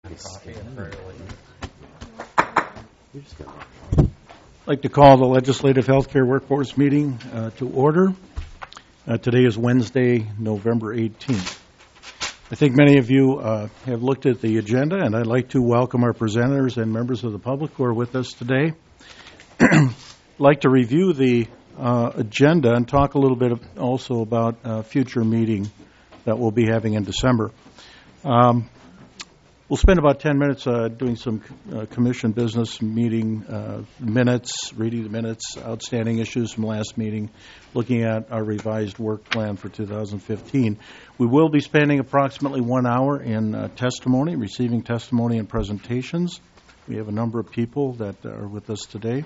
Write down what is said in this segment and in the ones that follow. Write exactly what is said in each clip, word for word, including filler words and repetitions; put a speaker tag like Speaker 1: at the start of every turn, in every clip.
Speaker 1: I'd like to call the Legislative Healthcare Workforce meeting uh, to order. Uh, today is Wednesday, November eighteenth. I think many of you uh, have looked at the agenda, and I'd like to welcome our presenters and members of the public who are with us today. I'd like to review the uh, agenda and talk a little bit of also about a future meeting that we'll be having in December. Um, we'll spend about ten minutes uh, doing some uh, commission business meeting uh, minutes, reading the minutes, outstanding issues from last meeting, looking at our revised work plan for two thousand fifteen. We will be spending approximately one hour in uh, testimony, receiving testimony and presentations. We have a number of people that are with us today.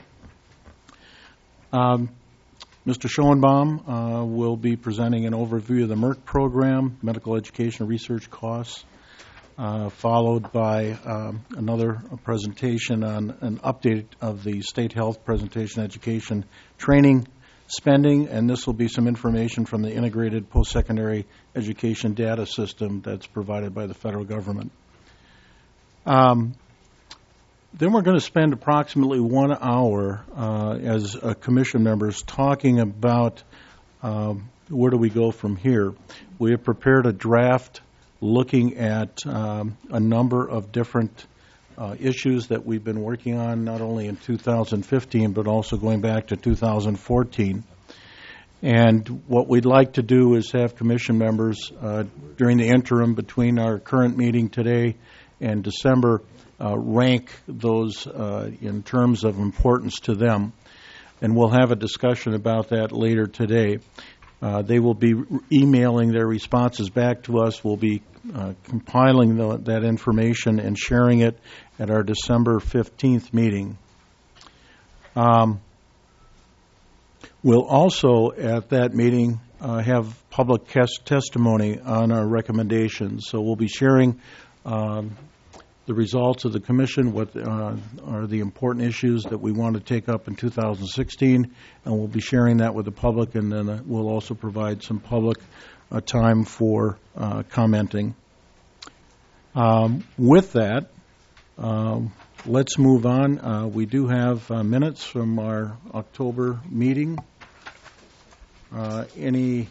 Speaker 1: Um, Mister Schoenbaum uh, will be presenting an overview of the Merck program, medical education research costs, uh, followed by um, another presentation on an update of the state health presentation education training spending, and this will be some information from the integrated post-secondary education data system that's provided by the federal government. Um, Then we're going to spend approximately one hour uh, as uh, commission members talking about um, where do we go from here. We have prepared a draft looking at um, a number of different uh, issues that we've been working on, not only in two thousand fifteen, but also going back to two thousand fourteen. And what we'd like to do is have commission members uh, during the interim between our current meeting today and December Uh, rank those uh, in terms of importance to them. And we'll have a discussion about that later today. Uh, they will be emailing their responses back to us. We'll be uh, compiling the, that information and sharing it at our December fifteenth meeting. Um, we'll also, at that meeting, uh, have public test testimony on our recommendations. So we'll be sharing um, the results of the commission, what uh, are the important issues that we want to take up in two thousand sixteen, and we'll be sharing that with the public, and then uh, we'll also provide some public uh, time for uh, commenting. Um, with that, um, let's move on. Uh, we do have uh, minutes from our October meeting. Uh, any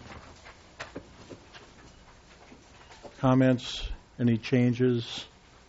Speaker 1: comments, any changes?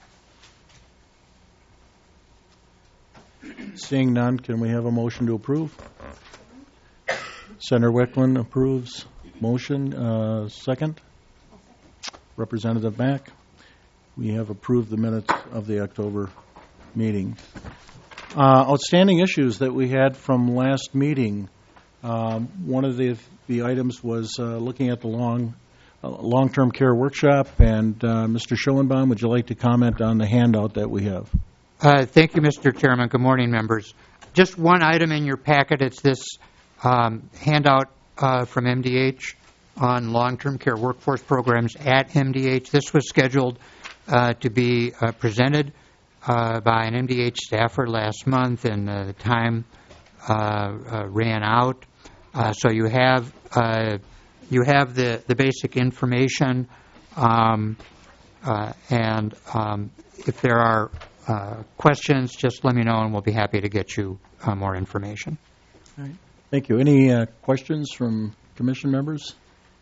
Speaker 1: Seeing none, can we have a motion to approve? Senator Wickland approves. Motion. Uh, second? Representative Mack? We have approved the minutes of the October meeting. Uh, outstanding issues that we had from last meeting. Um, one of the, the items was uh, looking at the long, uh, long-term care workshop. And uh, Mister Schoenbaum, would you like to comment on the handout that we have?
Speaker 2: Uh, thank you, Mister Chairman. Good morning, members. Just one item in your packet. It's this um, handout uh, from M D H on long-term care workforce programs at M D H. This was scheduled uh, to be uh, presented uh, by an M D H staffer last month, and uh, the time uh, uh, ran out. Uh, so you have uh, you have the, the basic information, um, uh, and um, if there are Uh, questions, just let me know, and we'll be happy to get you uh, more information.
Speaker 1: All right. Thank you. Any uh, questions from commission members?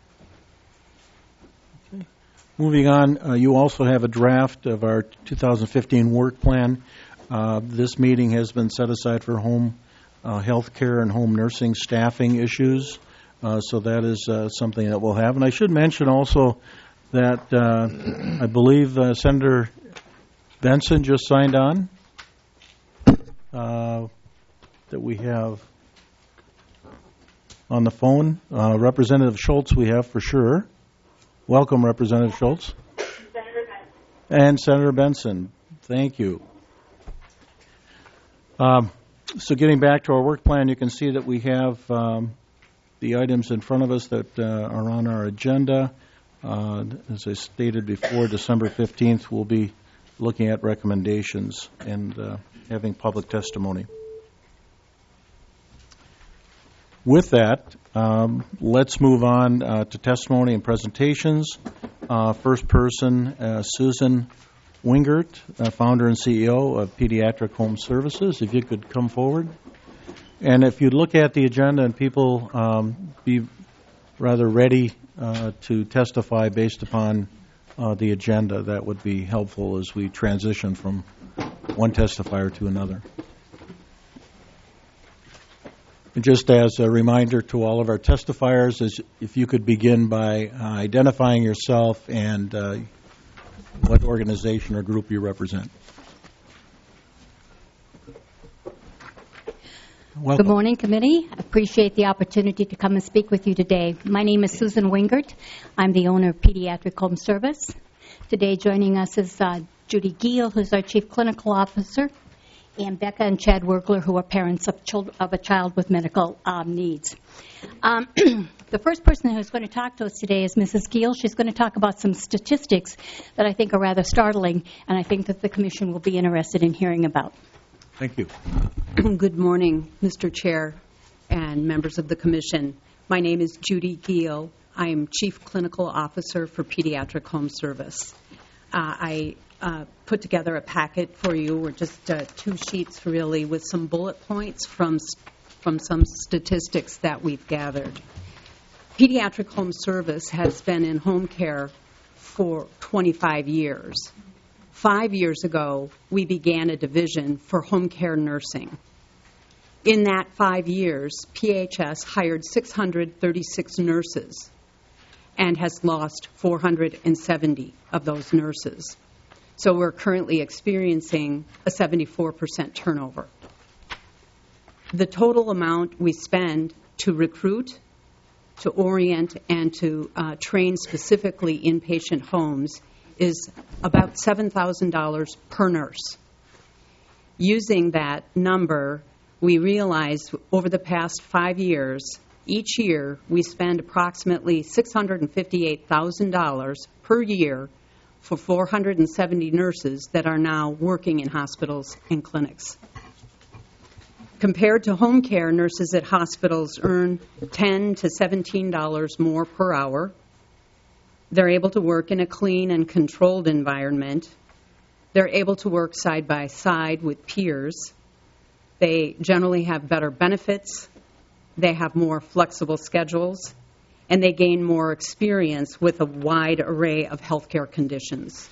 Speaker 1: Okay. Moving on, uh, you also have a draft of our two thousand fifteen work plan. Uh, this meeting has been set aside for home uh, health care and home nursing staffing issues, uh, so that is uh, something that we'll have. And I should mention also that uh, I believe uh, Senator Benson just signed on, uh, that we have on the phone. Uh, Representative Schultz we have for sure. Welcome, Representative Schultz.
Speaker 3: Senator Benson.
Speaker 1: And Senator Benson. Thank you. Um, so getting back to our work plan, you can see that we have um, the items in front of us that uh, are on our agenda. Uh, as I stated before, December fifteenth, we'll be looking at recommendations and uh, having public testimony. With that, um, let's move on uh, to testimony and presentations. Uh, first person, uh, Susan Wingert, uh, founder and C E O of Pediatric Home Services. If you could come forward. And if you look at the agenda and people um, be rather ready uh, to testify based upon uh, the agenda, that would be helpful as we transition from one testifier to another. And just as a reminder to all of our testifiers, is if you could begin by uh, identifying yourself and uh, what organization or group you represent. Welcome.
Speaker 3: Good morning, committee. I appreciate the opportunity to come and speak with you today. My name is Susan Wingert. I'm the owner of Pediatric Home Service. Today joining us is uh, Judy Giel, who's our Chief Clinical Officer, and Becca and Chad Wergler, who are parents of, child, of a child with medical um, needs. Um, the first person who's going to talk to us today is Missus Giel. She's going to talk about some statistics that I think are rather startling, and I think that the Commission will be interested in hearing about.
Speaker 1: Thank you.
Speaker 4: Good morning, Mister Chair and members of the Commission. My name is Judy Giel. I am Chief Clinical Officer for Pediatric Home Service. Uh, I uh, put together a packet for you, or just uh, two sheets really, with some bullet points from, from some statistics that we've gathered. Pediatric Home Service has been in home care for twenty-five years. Five years ago, we began a division for home care nursing. In that five years, P H S hired six hundred thirty-six nurses and has lost four hundred seventy of those nurses. So we're currently experiencing a seventy-four percent turnover. The total amount we spend to recruit, to orient, and to uh, train specifically inpatient homes is about seven thousand dollars per nurse. Using that number, we realize over the past five years, each year we spend approximately six hundred fifty-eight thousand dollars per year for four hundred seventy nurses that are now working in hospitals and clinics. Compared to home care, nurses at hospitals earn ten to seventeen dollars more per hour. They're able to work in a clean and controlled environment. They're able to work side by side with peers. They generally have better benefits. They have more flexible schedules. And they gain more experience with a wide array of healthcare conditions.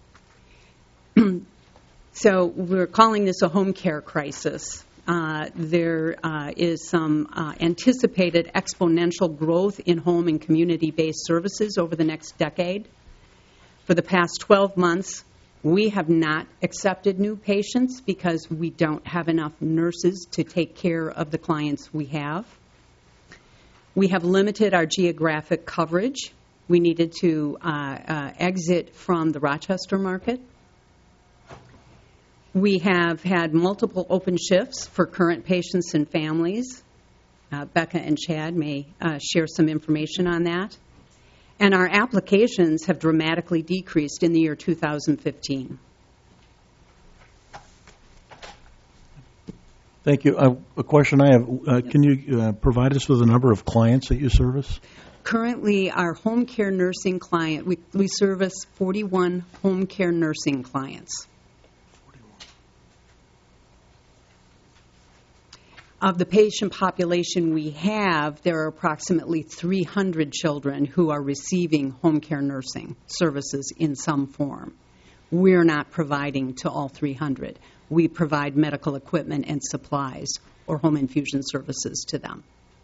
Speaker 4: So we're calling this a home care crisis. Uh, there uh, is some uh, anticipated exponential growth in home and community-based services over the next decade. For the past twelve months, we have not accepted new patients because we don't have enough nurses to take care of the clients we have. We have limited our geographic coverage. We needed to uh, uh, exit from the Rochester market. We have had multiple open shifts for current patients and families. Uh, Becca and Chad may uh, share some information on that. And our applications have dramatically decreased in the year two thousand fifteen.
Speaker 1: Thank you. Uh, a question I have, uh, can you uh, provide us with a number of clients that you service?
Speaker 4: Currently, our home care nursing client, we, we service forty-one home care nursing clients. Of the patient population we have, there are approximately three hundred children who are receiving home care nursing services in some form. We're not providing to all three hundred. We provide medical equipment and supplies or home infusion services to them.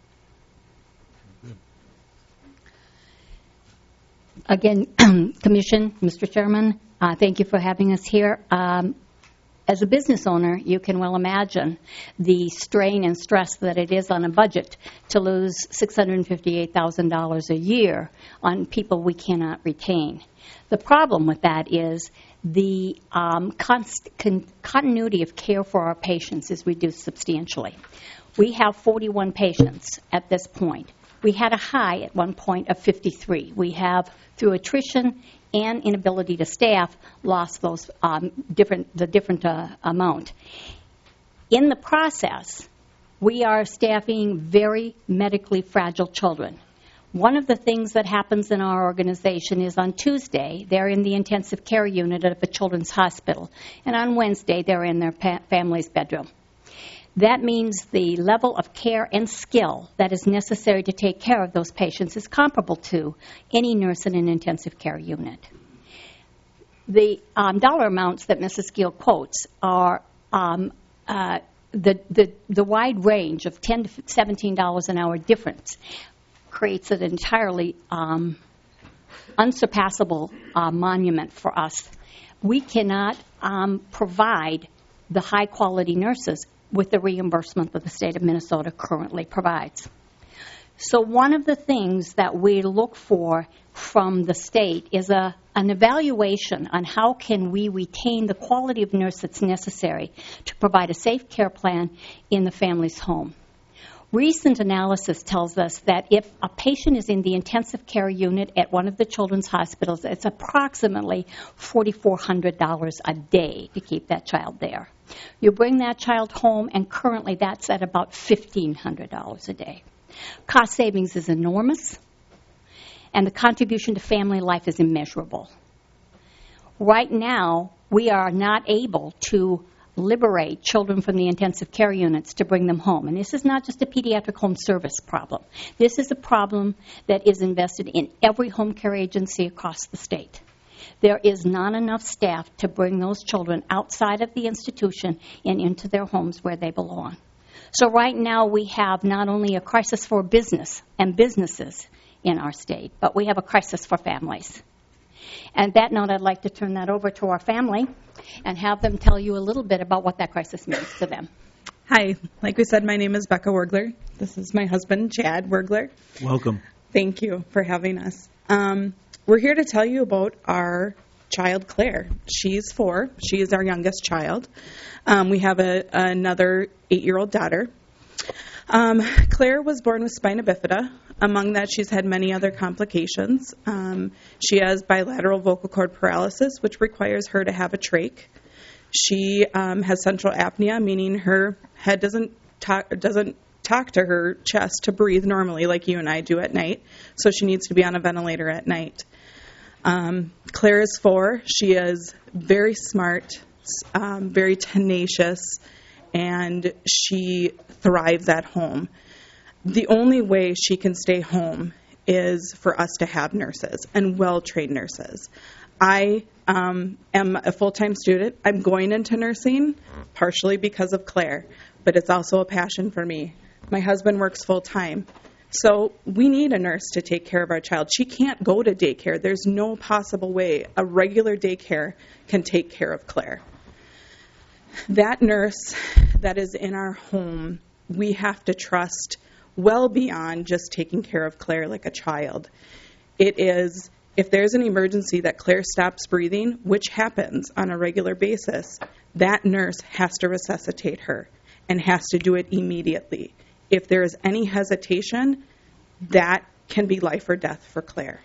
Speaker 3: Again, Commission, Mister Chairman, uh, thank you for having us here. Um, As a business owner, you can well imagine the strain and stress that it is on a budget to lose six hundred fifty-eight thousand dollars a year on people we cannot retain. The problem with that is the um, const- con- continuity of care for our patients is reduced substantially. We have forty-one patients at this point. We had a high at one point of fifty-three. We have, through attrition and inability to staff, lost those um, different the different uh, amount. In the process, we are staffing very medically fragile children. One of the things that happens in our organization is on Tuesday, they're in the intensive care unit of a children's hospital, and on Wednesday, they're in their pa- family's bedroom. That means the level of care and skill that is necessary to take care of those patients is comparable to any nurse in an intensive care unit. The um, dollar amounts that Missus Gill quotes are um, uh, the, the, the wide range of ten to seventeen dollars an hour difference creates an entirely um, unsurpassable uh, monument for us. We cannot um, provide the high-quality nurses with the reimbursement that the state of Minnesota currently provides. So one of the things that we look for from the state is a, an evaluation on how can we retain the quality of nurse that's necessary to provide a safe care plan in the family's home. Recent analysis tells us that if a patient is in the intensive care unit at one of the children's hospitals, it's approximately four thousand four hundred dollars a day to keep that child there. You bring that child home, and currently that's at about fifteen hundred dollars a day. Cost savings is enormous, and the contribution to family life is immeasurable. Right now, we are not able to liberate children from the intensive care units to bring them home. And this is not just a pediatric home service problem. This is a problem that is invested in every home care agency across the state. There is not enough staff to bring those children outside of the institution and into their homes where they belong. So right now we have not only a crisis for business and businesses in our state, but we have a crisis for families. And that note, I'd like to turn that over to our family and have them tell you a little bit about what that crisis means to them.
Speaker 5: Hi. Like we said, my name is Becca Wergler. This is my husband, Chad Wergler.
Speaker 1: Welcome.
Speaker 5: Thank you for having us. Um, we're here to tell you about our child, Claire. She's four. She is our youngest child. Um, we have a, another eight-year-old daughter. Um, Claire was born with spina bifida. Among that, she's had many other complications. Um, she has bilateral vocal cord paralysis, which requires her to have a trach. She um, has central apnea, meaning her head doesn't talk, doesn't talk to her chest to breathe normally like you and I do at night, so she needs to be on a ventilator at night. Um, Claire is four. She is very smart, um, very tenacious, and she thrives at home. The only way she can stay home is for us to have nurses and well-trained nurses. I um, am a full-time student. I'm going into nursing partially because of Claire, but it's also a passion for me. My husband works full-time, so we need a nurse to take care of our child. She can't go to daycare. There's no possible way a regular daycare can take care of Claire. That nurse that is in our home, we have to trust well beyond just taking care of Claire like a child. It is, if there's an emergency that Claire stops breathing, which happens on a regular basis, that nurse has to resuscitate her and has to do it immediately. If there is any hesitation, that can be life or death for Claire.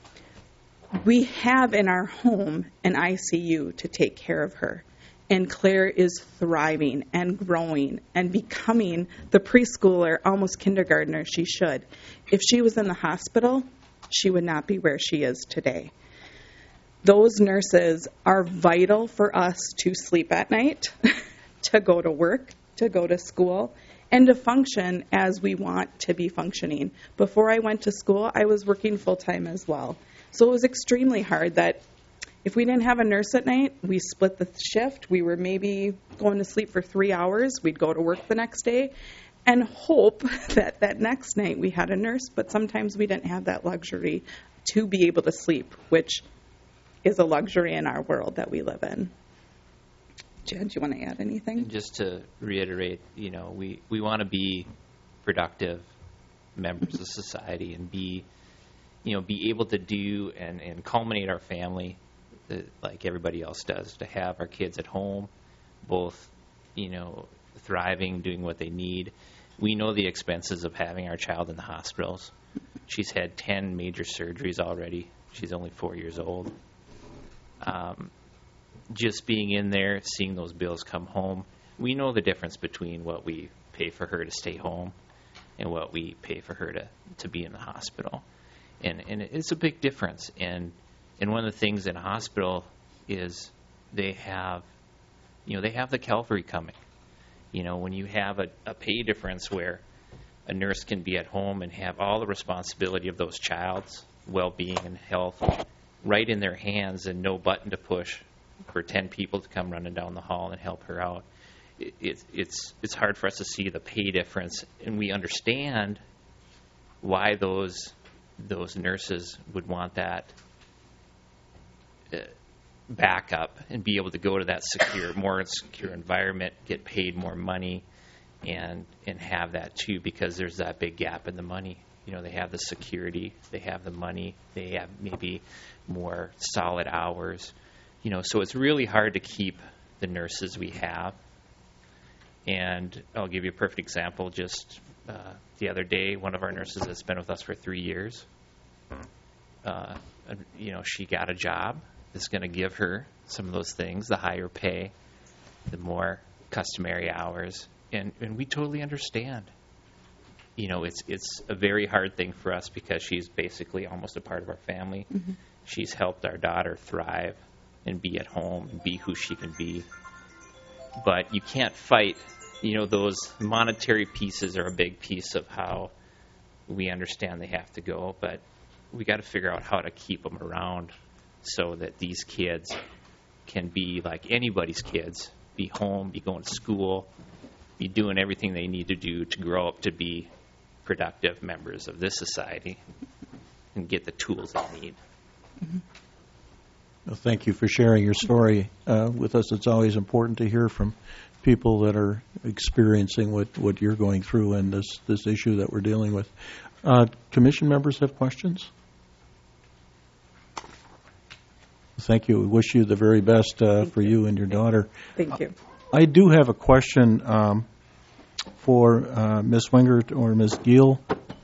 Speaker 5: We have in our home an I C U to take care of her. And Claire is thriving and growing and becoming the preschooler, almost kindergartner she should. If she was in the hospital, she would not be where she is today. Those nurses are vital for us to sleep at night, to go to work, to go to school, and to function as we want to be functioning. Before I went to school, I was working full-time as well. So it was extremely hard that if we didn't have a nurse at night, we split the shift. We were maybe going to sleep for three hours. We'd go to work the next day and hope that that next night we had a nurse, but sometimes we didn't have that luxury to be able to sleep, which is a luxury in our world that we live in. Jen, do you want to add anything?
Speaker 6: Just to reiterate, you know, we, we want to be productive members of society and be, you know, be able to do and, and culminate our family like everybody else does, to have our kids at home, both, you know, thriving, doing what they need. We know the expenses of having our child in the hospitals. She's had ten major surgeries already. She's only four years old. Um, just being in there, seeing those bills come home, we know the difference between what we pay for her to stay home and what we pay for her to, to be in the hospital. And, and it's a big difference. And, and one of the things in a hospital is they have, you know, they have the cavalry coming. You know, when you have a, a pay difference where a nurse can be at home and have all the responsibility of those child's well-being and health right in their hands and no button to push for ten people to come running down the hall and help her out, it, it, it's it's hard for us to see the pay difference. And we understand why those those nurses would want that uh, backup and be able to go to that secure, more secure environment, get paid more money, and and have that too, because there's that big gap in the money. You know, they have the security, they have the money, they have maybe more solid hours. You know, so it's really hard to keep the nurses we have. And I'll give you a perfect example. Just uh, the other day, one of our nurses that's been with us for three years, uh, you know, she got a job that's going to give her some of those things, the higher pay, the more customary hours. And, and we totally understand. You know, it's it's a very hard thing for us because she's basically almost a part of our family. Mm-hmm. She's helped our daughter thrive and be at home and be who she can be. But you can't fight, you know, those monetary pieces are a big piece of how we understand they have to go. But we got to figure out how to keep them around so that these kids can be like anybody's kids, be home, be going to school, be doing everything they need to do to grow up to be productive members of this society and get the tools they need.
Speaker 1: Mm-hmm. Well, thank you for sharing your story uh, with us. It's always important to hear from people that are experiencing what, what you're going through and this, this issue that we're dealing with. Uh, commission members have questions? Thank you. We wish you the very best uh, for you and your daughter.
Speaker 5: Thank you.
Speaker 1: I do have a question um, for uh, Miz Wingert or Miz Giel.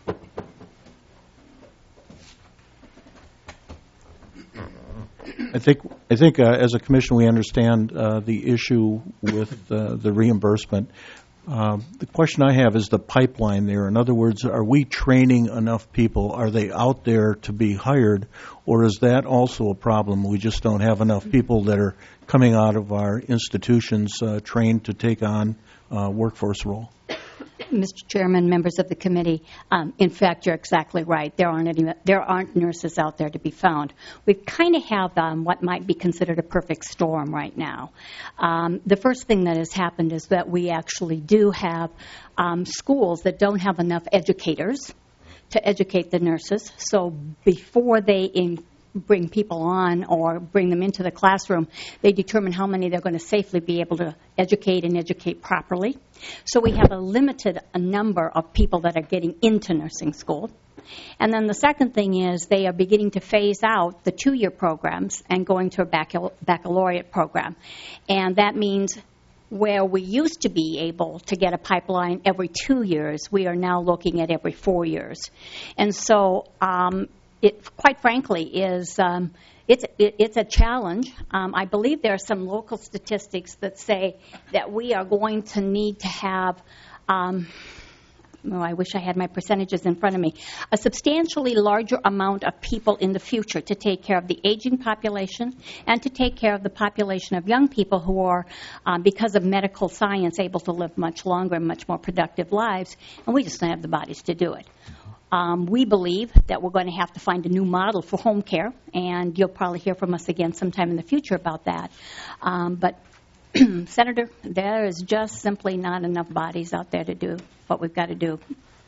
Speaker 1: I think I think uh, as a commission we understand uh, the issue with uh, the reimbursement. Uh, the question I have is the pipeline there. In other words, are we training enough people? Are they out there to be hired? Or is that also a problem? We just don't have enough people that are coming out of our institutions uh, trained to take on uh, workforce role?
Speaker 3: Mister Chairman, members of the committee, um, in fact, you're exactly right. There aren't any, there aren't nurses out there to be found. We kind of have um, what might be considered a perfect storm right now. Um, the first thing that has happened is that we actually do have um, schools that don't have enough educators to educate the nurses. So before they in bring people on or bring them into the classroom, they determine how many they're going to safely be able to educate and educate properly. So we have a limited a number of people that are getting into nursing school. And then the second thing is they are beginning to phase out the two-year programs and going to a baccalaureate baccalaureate program. And that means where we used to be able to get a pipeline every two years, we are now looking at every four years. And so um, it, quite frankly, is um, it's it, it's a challenge. Um, I believe there are some local statistics that say that we are going to need to have. Um, Oh, I wish I had my percentages in front of me. A substantially larger amount of people in the future to take care of the aging population and to take care of the population of young people who are, um, because of medical science, able to live much longer and much more productive lives, and we just don't have the bodies to do it. Um, we believe that we're going to have to find a new model for home care, and you'll probably hear from us again sometime in the future about that. Um, but Senator, there is just simply not enough bodies out there to do what we've got to do.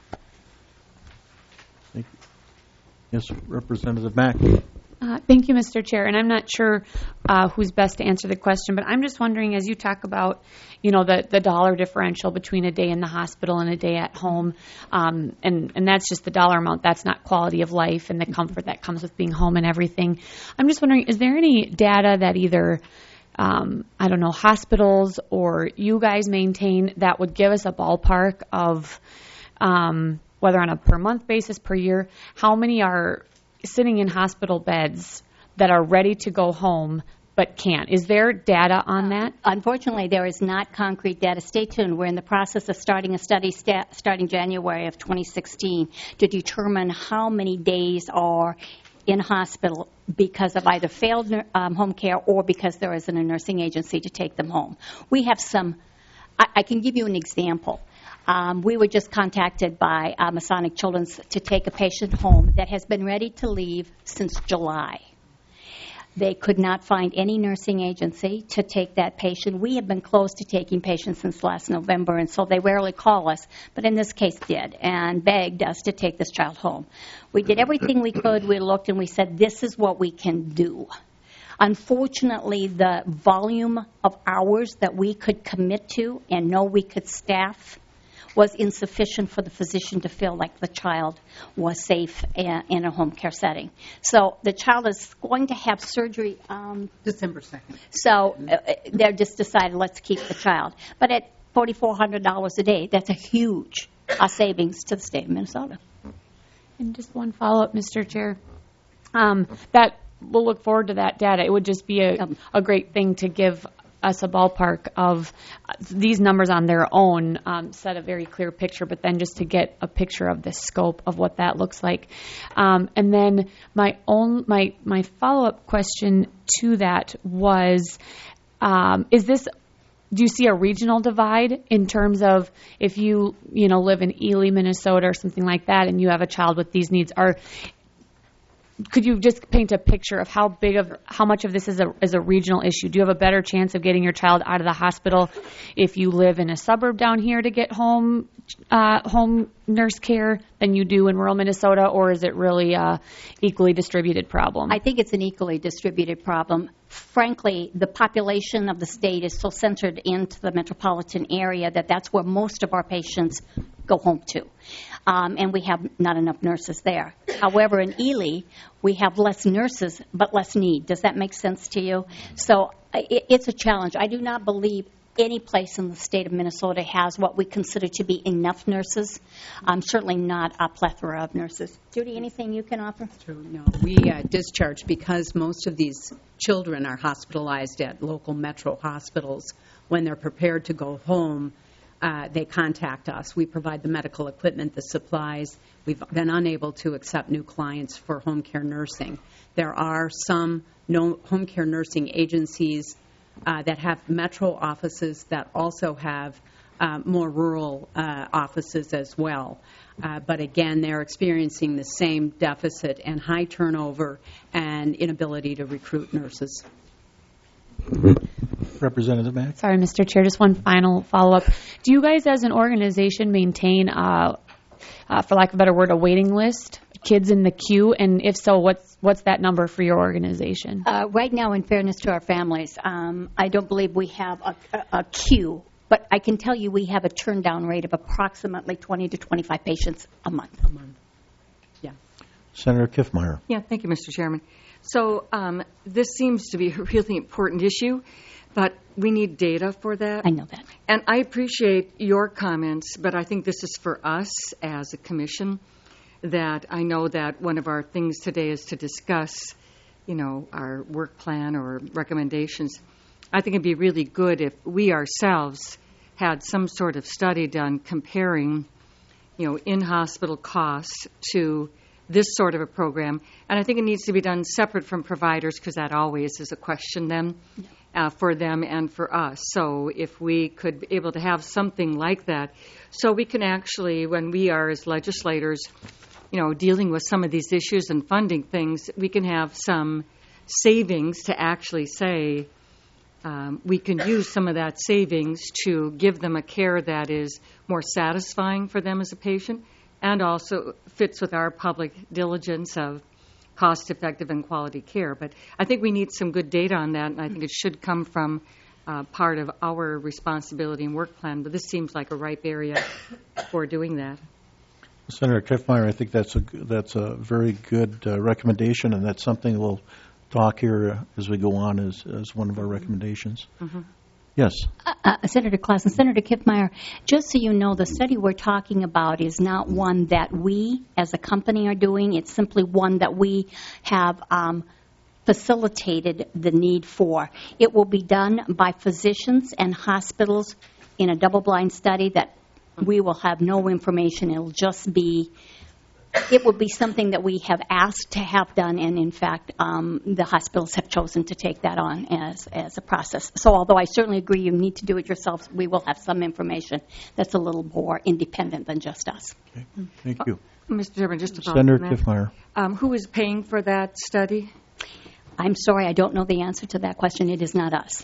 Speaker 1: Thank you. Yes, Representative Mack.
Speaker 7: Uh, thank you, Mister Chair. And I'm not sure uh, who's best to answer the question, but I'm just wondering, as you talk about, you know, the, the dollar differential between a day in the hospital and a day at home, um, and, and that's just the dollar amount. That's not quality of life and the comfort that comes with being home and everything. I'm just wondering, is there any data that either Um, I don't know, hospitals or you guys maintain that would give us a ballpark of um, whether on a per month basis, per year, how many are sitting in hospital beds that are ready to go home but can't. Is there data on that?
Speaker 3: Unfortunately, there is not concrete data. Stay tuned. We're in the process of starting a study sta- starting January of twenty sixteen to determine how many days are in hospital because of either failed um, home care or because there isn't a nursing agency to take them home. We have some, I, I can give you an example. Um, we were just contacted by uh, Masonic Children's to take a patient home that has been ready to leave since July. They could not find any nursing agency to take that patient. We have been closed to taking patients since last November, and so they rarely call us, but in this case did, and begged us to take this child home. We did everything we could. We looked and we said, this is what we can do. Unfortunately, the volume of hours that we could commit to and know we could staff was insufficient for the physician to feel like the child was safe in a home care setting. So the child is going to have surgery um,
Speaker 4: December second.
Speaker 3: So uh, they're just decided, let's keep the child. But at four thousand four hundred dollars a day, that's a huge uh, savings to the state of Minnesota.
Speaker 7: And just one follow-up, Mister Chair. Um, that we'll look forward to that data. It would just be a, a great thing to give us a ballpark of uh, these numbers on their own, um, set a very clear picture, but then just to get a picture of the scope of what that looks like. Um, and then my own my my follow-up question to that was, um, is this, do you see a regional divide in terms of if you, you know, live in Ely, Minnesota or something like that and you have a child with these needs? Are Could you just paint a picture of how big of, how much of this is a is a regional issue? Do you have a better chance of getting your child out of the hospital if you live in a suburb down here to get home uh, home nurse care than you do in rural Minnesota, or is it really a equally distributed problem?
Speaker 3: I think it's an equally distributed problem. Frankly, the population of the state is so centered into the metropolitan area that that's where most of our patients go home to. Um, and we have not enough nurses there. However, in Ely, we have less nurses but less need. Does that make sense to you? So it, it's a challenge. I do not believe any place in the state of Minnesota has what we consider to be enough nurses. Um, certainly not a plethora of nurses. Judy, anything you can offer?
Speaker 4: True. No, we uh, discharge because most of these children are hospitalized at local metro hospitals. When they're prepared to go home, Uh, they contact us. We provide the medical equipment, the supplies. We've been unable to accept new clients for home care nursing. There are some no home care nursing agencies uh, that have metro offices that also have uh, more rural uh, offices as well. Uh, but again, they're experiencing the same deficit and high turnover and inability to recruit nurses.
Speaker 1: Representative Mack?
Speaker 7: Sorry, Mister Chair, just one final follow-up. Do you guys as an organization maintain, uh, uh, for lack of a better word, a waiting list, kids in the queue? And if so, what's what's that number for your organization?
Speaker 3: Uh, right now, in fairness to our families, um, I don't believe we have a, a, a queue, but I can tell you we have a turn-down rate of approximately twenty to twenty-five patients a month.
Speaker 4: A month. Yeah.
Speaker 1: Senator Kiffmeyer.
Speaker 8: Yeah, thank you, Mister Chairman. So um, this seems to be a really important issue, but we need data for that.
Speaker 3: I know that.
Speaker 8: And I appreciate your comments, but I think this is for us as a commission, that I know that one of our things today is to discuss, you know, our work plan or recommendations. I think it'd be really good if we ourselves had some sort of study done comparing, you know, in-hospital costs to this sort of a program. And I think it needs to be done separate from providers, because that always is a question then uh, for them and for us. So if we could be able to have something like that, so we can actually, when we are as legislators, you know, dealing with some of these issues and funding things, we can have some savings to actually say, um, we can use some of that savings to give them a care that is more satisfying for them as a patient, and also fits with our public diligence of cost-effective and quality care. But I think we need some good data on that, and I think it should come from uh, part of our responsibility and work plan. But this seems like a ripe area for doing that.
Speaker 1: Senator Kiffmeyer, I think that's a that's a very good uh, recommendation, and that's something we'll talk here uh, as we go on as as one of our recommendations. Mm-hmm. Yes.
Speaker 3: Uh, uh, Senator Clausen, Senator Kiffmeyer, just so you know, the study we're talking about is not one that we as a company are doing. It's simply one that we have um, facilitated the need for. It will be done by physicians and hospitals in a double-blind study that we will have no information. It'll just be, it will be something that we have asked to have done, and in fact, um, the hospitals have chosen to take that on as, as a process. So although I certainly agree you need to do it yourselves, we will have some information that's a little more independent than just us.
Speaker 1: Okay. Thank you.
Speaker 8: Mister Chairman, just to follow
Speaker 1: Senator
Speaker 8: up on that,
Speaker 1: Kiffmeyer.
Speaker 8: um, who is paying for that study?
Speaker 3: I'm sorry, I don't know the answer to that question. It is not us.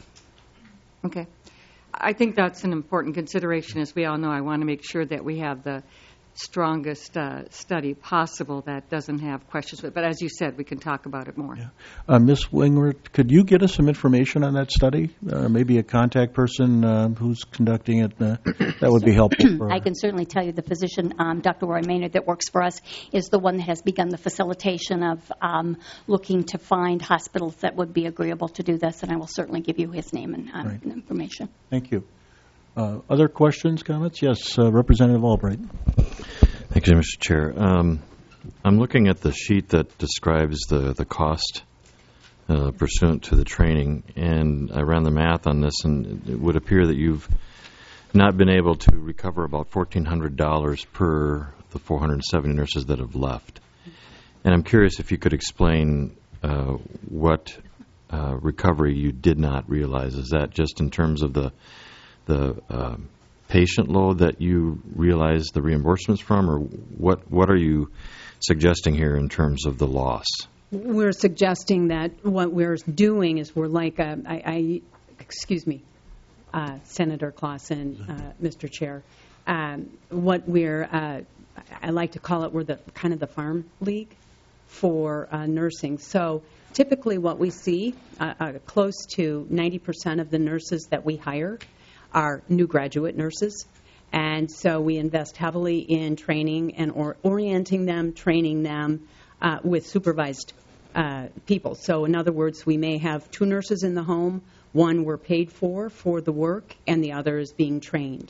Speaker 8: Okay. I think that's an important consideration. As we all know, I want to make sure that we have the strongest uh, study possible that doesn't have questions. But as you said, we can talk about it more.
Speaker 1: Yeah. Uh, Miz Wingert, could you get us some information on that study? Uh, maybe a contact person uh, who's conducting it? Uh, that would be helpful. For
Speaker 3: I can certainly tell you the physician, um, Doctor Roy Maynard, that works for us is the one that has begun the facilitation of um, looking to find hospitals that would be agreeable to do this, and I will certainly give you his name and um,
Speaker 1: Right.
Speaker 3: information.
Speaker 1: Thank you. Uh, other questions, comments? Yes, uh, Representative Albright.
Speaker 9: Thank you, Mister Chair. Um, I'm looking at the sheet that describes the, the cost uh, pursuant to the training, and I ran the math on this, and it would appear that you've not been able to recover about fourteen hundred dollars per the four hundred seventy nurses that have left. And I'm curious if you could explain uh, what uh, recovery you did not realize. Is that just in terms of the the uh, patient load that you realize the reimbursements from, or what what are you suggesting here in terms of the loss?
Speaker 4: We're suggesting that what we're doing is we're like a, I, I excuse me, uh, Senator Clausen, uh, Mister Chair. Um, what we're, uh, I like to call it, we're the kind of the farm league for uh, nursing. So typically what we see, uh, uh, close to ninety percent of the nurses that we hire are new graduate nurses. And so we invest heavily in training and or orienting them, training them uh, with supervised uh, people. So in other words, we may have two nurses in the home. One we're paid for for the work, and the other is being trained.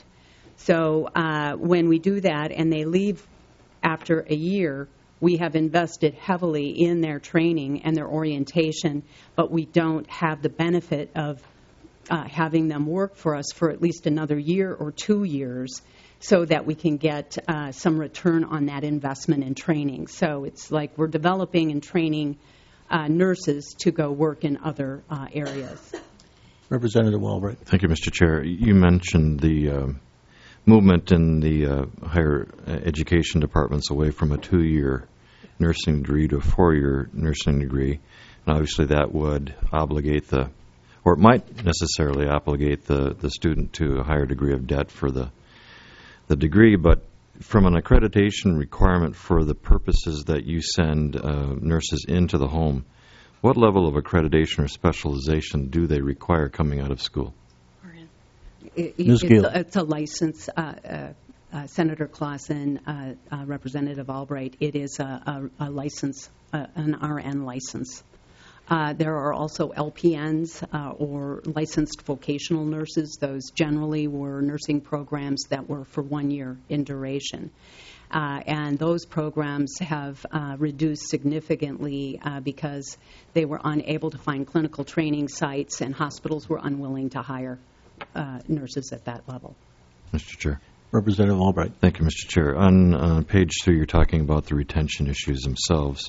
Speaker 4: So uh, when we do that and they leave after a year, we have invested heavily in their training and their orientation, but we don't have the benefit of Uh, having them work for us for at least another year or two years so that we can get uh, some return on that investment in training. So it's like we're developing and training uh, nurses to go work in other uh, areas.
Speaker 1: Representative Albright.
Speaker 9: Thank you, Mister Chair. You mentioned the uh, movement in the uh, higher education departments away from a two-year nursing degree to a four-year nursing degree. And obviously that would obligate the or it might necessarily obligate the, the student to a higher degree of debt for the the degree, but from an accreditation requirement for the purposes that you send uh, nurses into the home, what level of accreditation or specialization do they require coming out of school?
Speaker 4: It,
Speaker 1: Miz
Speaker 4: it's,
Speaker 1: Gill.
Speaker 4: a, it's a license, uh, uh, uh, Senator Clausen, uh, uh, Representative Albright. It is a, a, a license, uh, an R N license. Uh, there are also L P Ns uh, or licensed vocational nurses. Those generally were nursing programs that were for one year in duration. Uh, and those programs have uh, reduced significantly uh, because they were unable to find clinical training sites and hospitals were unwilling to hire uh, nurses at that level.
Speaker 9: Mister Chair.
Speaker 1: Representative Albright.
Speaker 9: Thank you, Mister Chair. On uh, page three, you're talking about the retention issues themselves.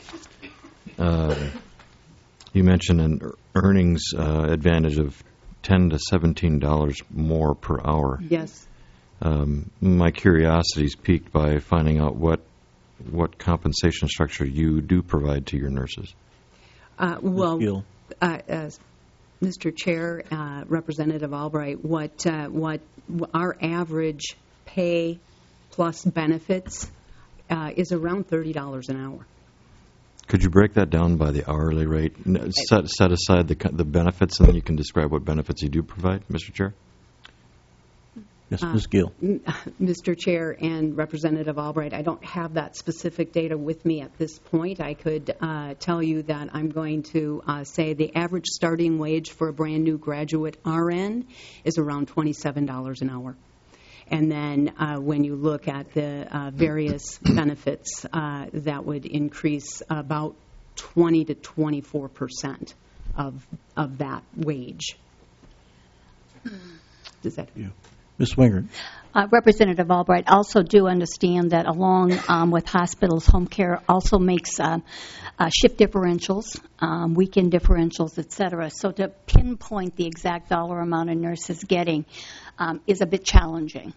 Speaker 9: Uh, You mentioned an earnings uh, advantage of ten to seventeen dollars more per hour.
Speaker 4: Yes.
Speaker 9: Um, my curiosity is piqued by finding out what what compensation structure you do provide to your nurses.
Speaker 4: Uh, well,
Speaker 1: Gill.
Speaker 4: uh, uh, Mister Chair, uh, Representative Albright, what uh, what our average pay plus benefits uh, is around thirty dollars an hour.
Speaker 9: Could you break that down by the hourly rate? N- Set, set aside the co- the benefits, and then you can describe what benefits you do provide, Mister Chair?
Speaker 1: Yes, Miz Gill.
Speaker 4: Mister Chair and Representative Albright, I don't have that specific data with me at this point. I could uh, tell you that I'm going to uh, say the average starting wage for a brand new graduate R N is around twenty-seven dollars an hour. And then uh, when you look at the uh, various benefits, uh, that would increase about twenty to twenty-four percent of of that wage. Does that?
Speaker 1: You. Miz Wingert.
Speaker 3: Uh, Representative Albright, also do understand that along um, with hospitals, home care also makes um, uh, shift differentials, um, weekend differentials, et cetera. So to pinpoint the exact dollar amount a nurse is getting um, is a bit challenging.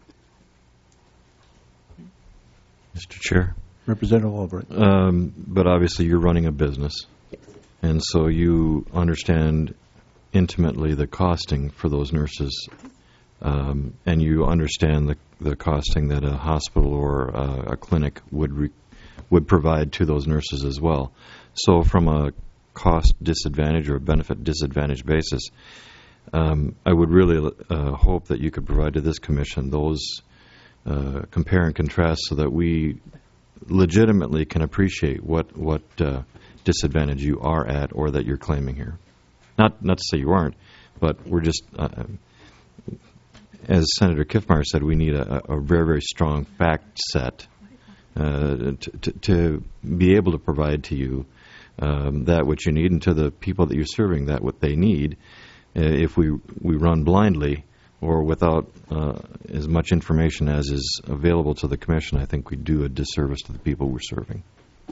Speaker 9: Mister Chair.
Speaker 1: Representative Albright.
Speaker 9: Um, but obviously you're running a business, and so you understand intimately the costing for those nurses. Um, and you understand the, the costing that a hospital or uh, a clinic would re- would provide to those nurses as well. So from a cost disadvantage or a benefit disadvantage basis, um, I would really uh, hope that you could provide to this commission those uh, compare and contrast so that we legitimately can appreciate what, what uh, disadvantage you are at or that you're claiming here. Not, not to say you aren't, but we're just... Uh, as Senator Kiffmeyer said, we need a, a very, very strong fact set uh, to, to, to be able to provide to you um, that which you need, and to the people that you're serving that what they need. Uh, if we, we run blindly or without uh, as much information as is available to the Commission, I think we do a disservice to the people we're serving.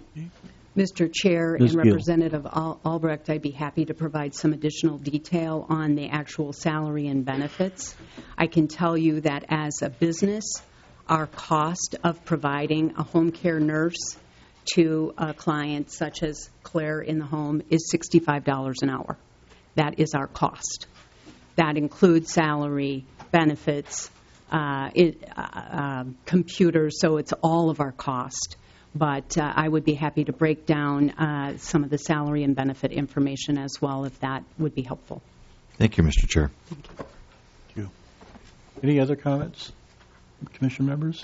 Speaker 4: Mister Chair
Speaker 1: Miz
Speaker 4: and
Speaker 1: Gill.
Speaker 4: Representative Al- Albrecht, I'd be happy to provide some additional detail on the actual salary and benefits. I can tell you that as a business, our cost of providing a home care nurse to a client such as Claire in the home is sixty-five dollars an hour. That is our cost. That includes salary, benefits, uh, it, uh, uh, computers, so it's all of our cost. But uh, I would be happy to break down uh, some of the salary and benefit information as well, if that would be helpful.
Speaker 9: Thank you, Mister Chair.
Speaker 1: Thank you. Any other comments, Commission members?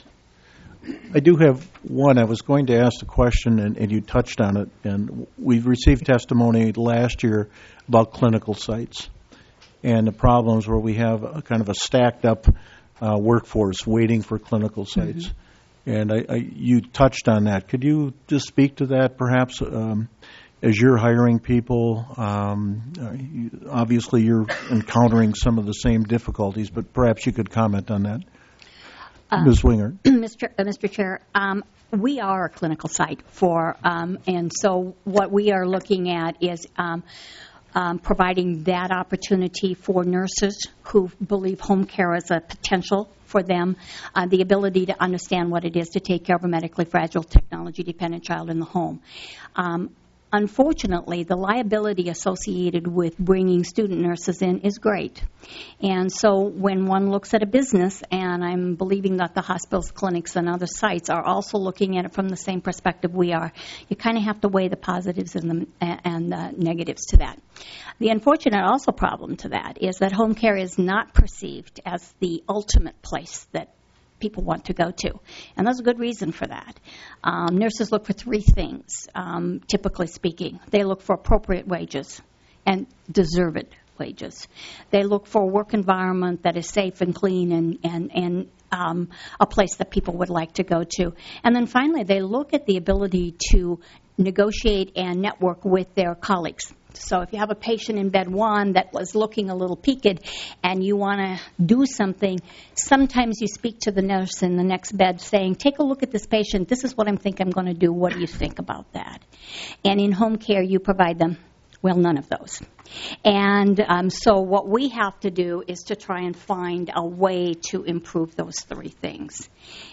Speaker 1: I do have one. I was going to ask the question, and, and you touched on it. And we've received testimony last year about clinical sites and the problems where we have a kind of a stacked up uh, workforce waiting for clinical sites. Mm-hmm. And I, I, you touched on that. Could you just speak to that, perhaps, um, as you're hiring people? Um, you, obviously, you're encountering some of the same difficulties, but perhaps you could comment on that. Uh, Miz Wingert.
Speaker 3: Mister Uh, Mister Chair, um, we are a clinical site for, um, and so what we are looking at is um, um, providing that opportunity for nurses who believe home care is a potential for them, uh, the ability to understand what it is to take care of a medically fragile, technology-dependent child in the home. Um, unfortunately, the liability associated with bringing student nurses in is great. And so when one looks at a business, and I'm believing that the hospitals, clinics, and other sites are also looking at it from the same perspective we are, you kind of have to weigh the positives and the, and the negatives to that. The unfortunate also problem to that is that home care is not perceived as the ultimate place that people want to go to. And there's a good reason for that. Um, nurses look for three things, um, typically speaking. They look for appropriate wages and deserved wages. They look for a work environment that is safe and clean and, and, and um, a place that people would like to go to. And then finally, they look at the ability to negotiate and network with their colleagues. So if you have a patient in bed one that was looking a little peaked and you want to do something, sometimes you speak to the nurse in the next bed saying, take a look at this patient. This is what I'm think I'm going to do. What do you think about that? And in home care, you provide them, well, none of those. And um, so what we have to do is to try and find a way to improve those three things.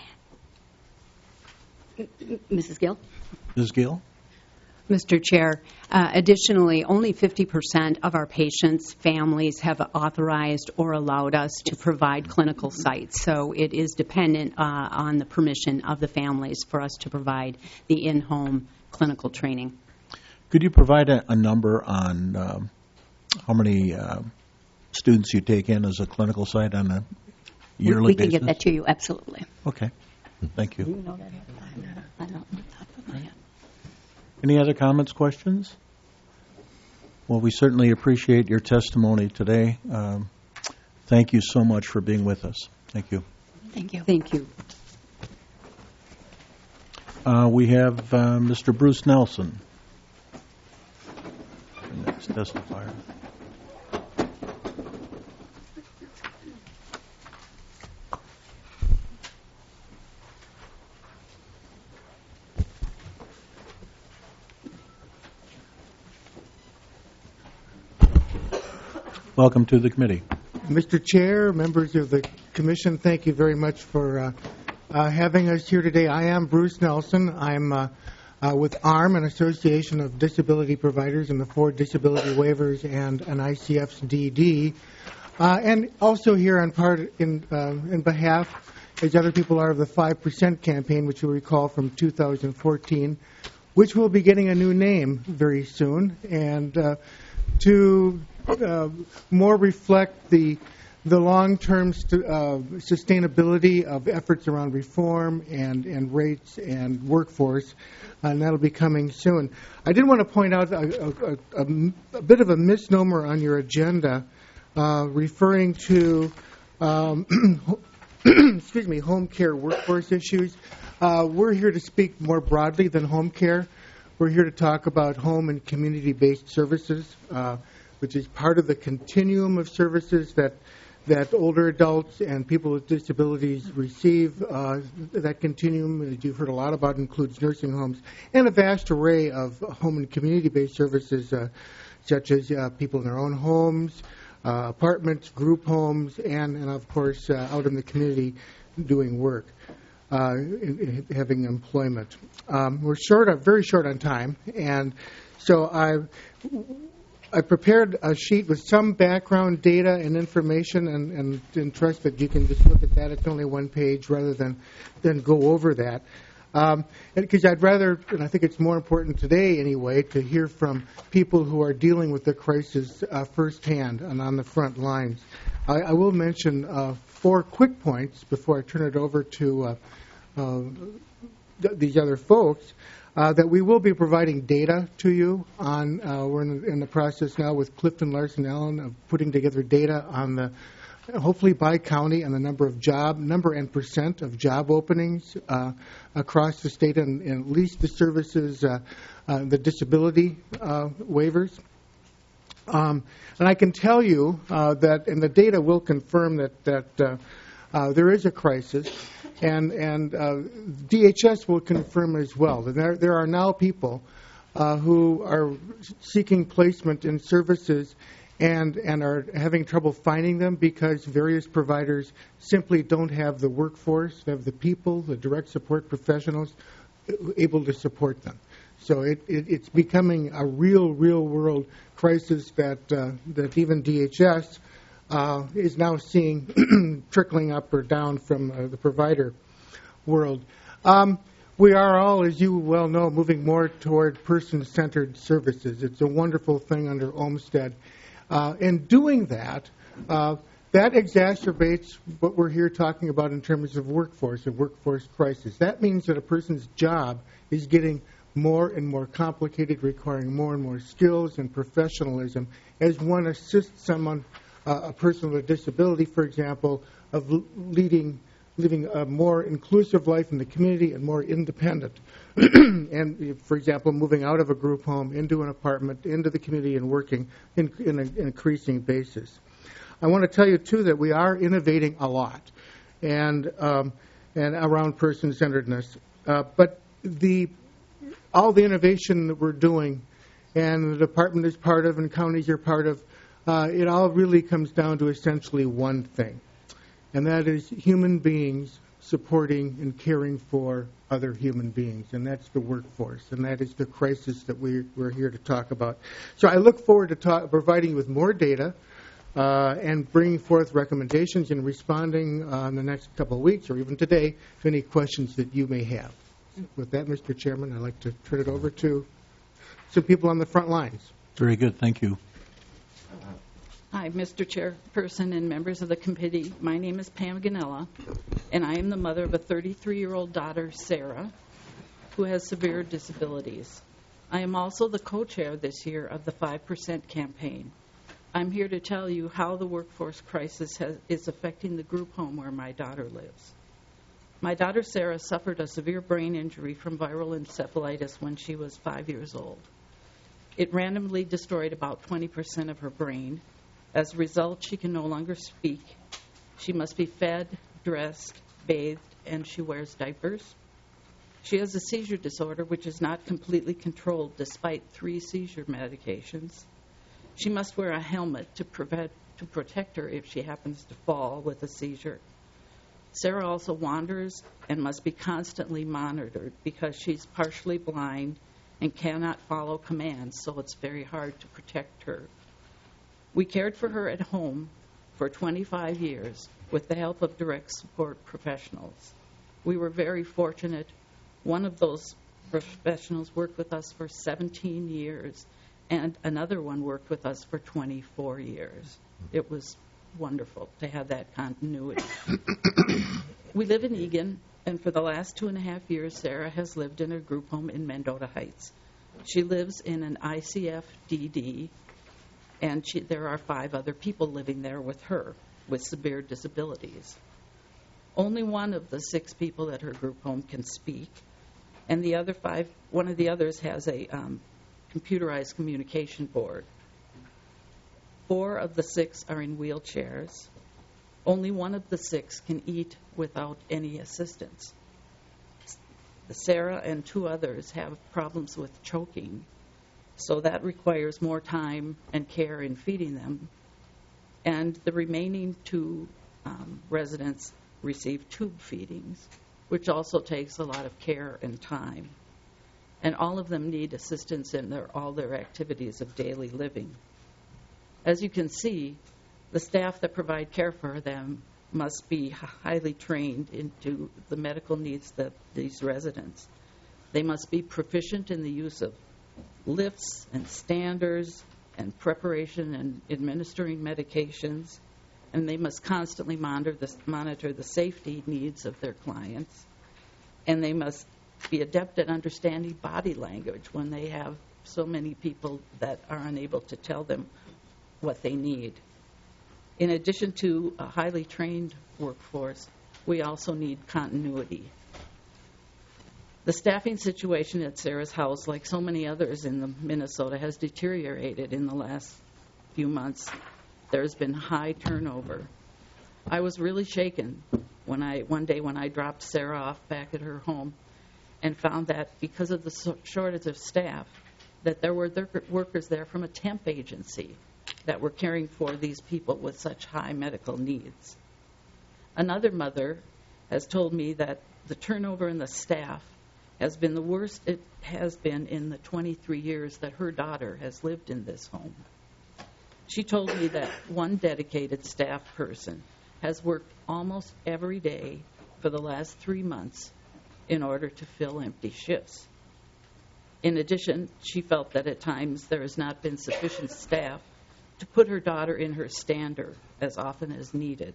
Speaker 3: Missus Gill?
Speaker 1: Miz Gill?
Speaker 4: Mister Chair, uh, additionally, only fifty percent of our patients' families have authorized or allowed us to provide clinical sites. So it is dependent uh, on the permission of the families for us to provide the in-home clinical training.
Speaker 1: Could you provide a, a number on um, how many uh, students you take in as a clinical site on a yearly basis?
Speaker 3: We, we can get that to you, absolutely.
Speaker 1: Okay. Thank you.
Speaker 3: You know that? I don't know the top of my head.
Speaker 1: Any other comments, questions? Well, we certainly appreciate your testimony today. Um, thank you so much for being with us. Thank you.
Speaker 3: Thank you.
Speaker 4: Thank you.
Speaker 1: Uh, we have uh, Mister Bruce Nelson. testifier. Welcome to the committee.
Speaker 10: Mister Chair, members of the Commission, thank you very much for uh, uh, having us here today. I am Bruce Nelson. I'm uh, uh, with A R M, an Association of Disability Providers, and the four disability waivers and an I C F's D D. Uh, and also here on part in, uh, in behalf, as other people are, of the five percent campaign, which you'll recall from two thousand fourteen, which will be getting a new name very soon. And uh, to uh, more reflect the the long-term st- uh, sustainability of efforts around reform and, and rates and workforce, and that'll be coming soon. I did want to point out a, a, a, a bit of a misnomer on your agenda, uh, referring to um, excuse me, home care workforce issues. Uh, we're here to speak more broadly than home care. We're here to talk about home and community-based services, uh, which is part of the continuum of services that that older adults and people with disabilities receive. Uh, that continuum, as you've heard a lot about, includes nursing homes and a vast array of home and community-based services, uh, such as uh, people in their own homes, uh, apartments, group homes, and, and of course, uh, out in the community doing work, uh, in, in having employment. Um, we're short, on, very short on time, and so I. I prepared a sheet with some background data and information, and, and, and trust that you can just look at that. It's only one page rather than, than go over that. Um, because I'd rather, and I think it's more important today anyway, to hear from people who are dealing with the crisis uh, firsthand and on the front lines. I, I will mention uh, four quick points before I turn it over to uh, uh, th- these other folks. Uh, that we will be providing data to you on. Uh, we're in, in the process now with Clifton Larson Allen of putting together data on the, hopefully by county, and the number of job, number and percent of job openings uh, across the state, and, and at least the services, uh, uh, the disability uh, waivers. Um, and I can tell you uh, that, and the data will confirm that that uh, uh, there is a crisis. And, and uh, D H S will confirm as well. There, there are now people uh, who are seeking placement in services and, and are having trouble finding them because various providers simply don't have the workforce, have the people, the direct support professionals able to support them. So it, it, it's becoming a real, real world crisis that, uh, that even D H S Uh, is now seeing trickling up or down from uh, the provider world. Um, we are all, as you well know, moving more toward person-centered services. It's a wonderful thing under Olmstead. Uh, and doing that, uh, that exacerbates what we're here talking about in terms of workforce, a workforce crisis. That means that a person's job is getting more and more complicated, requiring more and more skills and professionalism as one assists someone, Uh, a person with a disability, for example, of leading, living a more inclusive life in the community and more independent. And, for example, moving out of a group home into an apartment, into the community, and working in, in an increasing basis. I want to tell you, too, that we are innovating a lot and um, and around person-centeredness. Uh, but the all the innovation that we're doing, and the department is part of, and counties are part of, Uh, it all really comes down to essentially one thing, and that is human beings supporting and caring for other human beings, and that's the workforce, and that is the crisis that we, we're here to talk about. So I look forward to talk, providing you with more data uh, and bringing forth recommendations and responding uh, in the next couple of weeks or even today to any questions that you may have. With that, Mister Chairman, I'd like to turn it over to some people on the front lines.
Speaker 1: Very good. Thank you.
Speaker 11: Hi, Mister Chairperson and members of the committee. My name is Pam Ganella, and I am the mother of a thirty-three-year-old daughter, Sarah, who has severe disabilities. I am also the co-chair this year of the five percent campaign. I'm here to tell you how the workforce crisis has, is affecting the group home where my daughter lives. My daughter, Sarah, suffered a severe brain injury from viral encephalitis when she was five years old. It randomly destroyed about twenty percent of her brain. As a result, she can no longer speak. She must be fed, dressed, bathed, and she wears diapers. She has a seizure disorder which is not completely controlled despite three seizure medications. She must wear a helmet to prevent, to protect her if she happens to fall with a seizure. Sarah also wanders and must be constantly monitored because she's partially blind and cannot follow commands, so it's very hard to protect her. We cared for her at home for twenty-five years with the help of direct support professionals. We were very fortunate. One of those professionals worked with us for seventeen years, and another one worked with us for twenty-four years. It was wonderful to have that continuity. We live in Eagan, and for the last two and a half years, Sarah has lived in a group home in Mendota Heights. She lives in an I C F D D, and she, there are five other people living there with her with severe disabilities. Only one of the six people at her group home can speak, and the other five, one of the others has a um, computerized communication board. Four of the six are in wheelchairs. Only one of the six can eat without any assistance. Sarah and two others have problems with choking, so that requires more time and care in feeding them. And the remaining two um, residents receive tube feedings, which also takes a lot of care and time. And all of them need assistance in their, all their activities of daily living. As you can see, the staff that provide care for them must be highly trained into the medical needs of these residents. They must be proficient in the use of lifts and standers and preparation and administering medications, and they must constantly monitor the, monitor the safety needs of their clients, and they must be adept at understanding body language when they have so many people that are unable to tell them what they need. In addition to a highly trained workforce, we also need continuity. The staffing situation at Sarah's house, like so many others in the Minnesota, has deteriorated in the last few months. There's been high turnover. I was really shaken when I one day when I dropped Sarah off back at her home and found that because of the shortage of staff, that there were workers there from a temp agency that were caring for these people with such high medical needs. Another mother has told me that the turnover in the staff has been the worst it has been in the twenty-three years that her daughter has lived in this home. She told me that one dedicated staff person has worked almost every day for the last three months in order to fill empty shifts. In addition, she felt that at times there has not been sufficient staff to put her daughter in her stander as often as needed.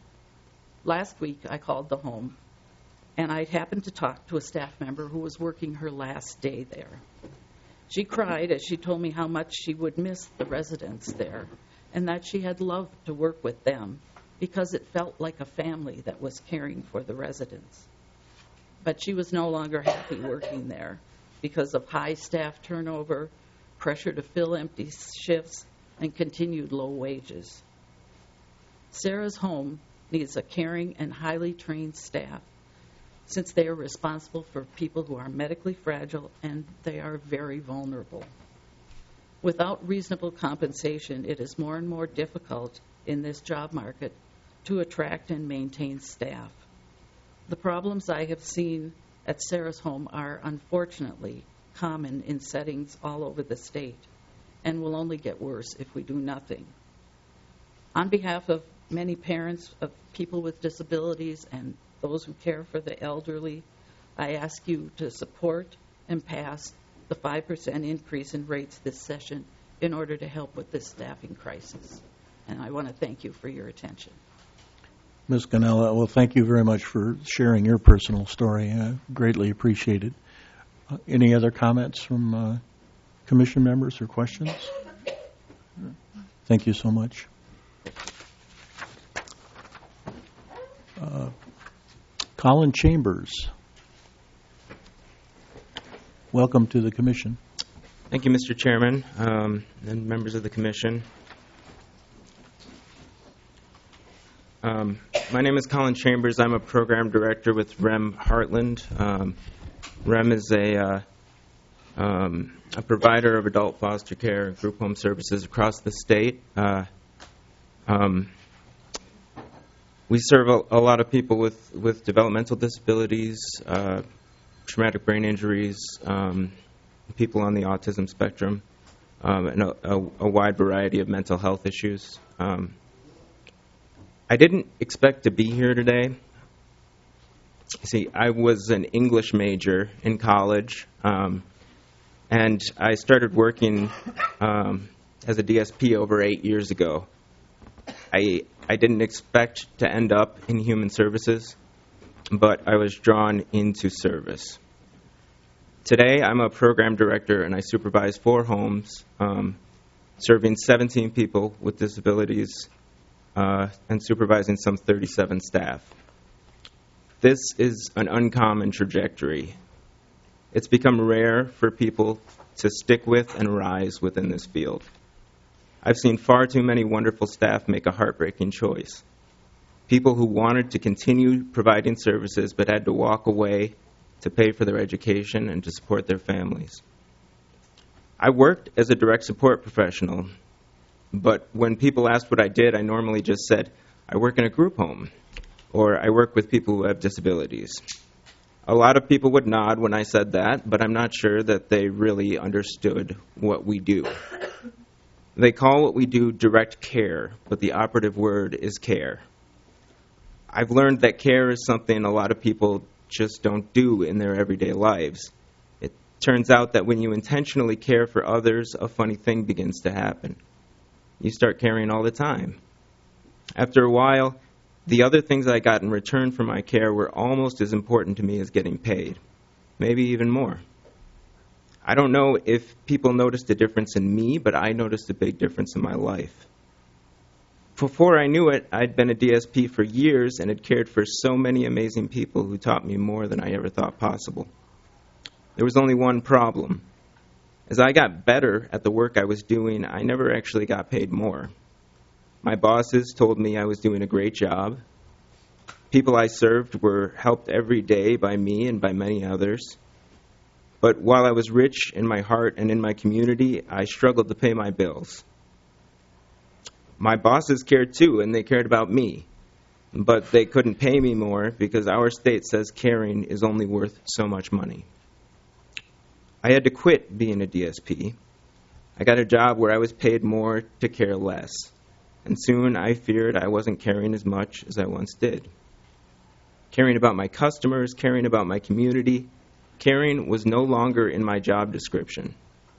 Speaker 11: Last week, I called the home, and I happened to talk to a staff member who was working her last day there. She cried as she told me how much she would miss the residents there, and that she had loved to work with them because it felt like a family that was caring for the residents. But she was no longer happy working there because of high staff turnover, pressure to fill empty shifts, and continued low wages. Sarah's home needs a caring and highly trained staff since they are responsible for people who are medically fragile and they are very vulnerable. Without reasonable compensation, it is more and more difficult in this job market to attract and maintain staff. The problems I have seen at Sarah's home are unfortunately common in settings all over the state and will only get worse if we do nothing. On behalf of many parents of people with disabilities and those who care for the elderly, I ask you to support and pass the five percent increase in rates this session in order to help with this staffing crisis. And I want to thank you for your attention.
Speaker 1: Miz Ganella, well, thank you very much for sharing your personal story. Uh, greatly appreciated. Uh, any other comments from uh, Commission members or questions? Thank you so much. Uh, Colin Chambers, welcome to the Commission.
Speaker 12: Thank you, Mister Chairman, um, and members of the Commission. Um, my name is Colin Chambers. I'm a program director with R E M Heartland. Um, R E M is a, uh, um, a provider of adult foster care and group home services across the state. Uh, um, we serve a, a lot of people with, with developmental disabilities, uh, traumatic brain injuries, um, people on the autism spectrum, um, and a, a, a wide variety of mental health issues. Um, I didn't expect to be here today. See, I was an English major in college, um, and I started working um, as a D S P over eight years ago. I I didn't expect to end up in human services, but I was drawn into service. Today, I'm a program director, and I supervise four homes, um, serving seventeen people with disabilities, uh, and supervising some thirty-seven staff. This is an uncommon trajectory. It's become rare for people to stick with and rise within this field. I've seen far too many wonderful staff make a heartbreaking choice. People who wanted to continue providing services but had to walk away to pay for their education and to support their families. I worked as a direct support professional, but when people asked what I did, I normally just said, I work in a group home, or I work with people who have disabilities. A lot of people would nod when I said that, but I'm not sure that they really understood what we do. They call what we do direct care, but the operative word is care. I've learned that care is something a lot of people just don't do in their everyday lives. It turns out that when you intentionally care for others, a funny thing begins to happen. You start caring all the time. After a while, the other things I got in return for my care were almost as important to me as getting paid, maybe even more. I don't know if people noticed a difference in me, but I noticed a big difference in my life. Before I knew it, I'd been a D S P for years and had cared for so many amazing people who taught me more than I ever thought possible. There was only one problem. As I got better at the work I was doing, I never actually got paid more. My bosses told me I was doing a great job. People I served were helped every day by me and by many others. But while I was rich in my heart and in my community, I struggled to pay my bills. My bosses cared too, and they cared about me. But they couldn't pay me more because our state says caring is only worth so much money. I had to quit being a D S P. I got a job where I was paid more to care less. And soon I feared I wasn't caring as much as I once did. Caring about my customers, caring about my community, caring was no longer in my job description.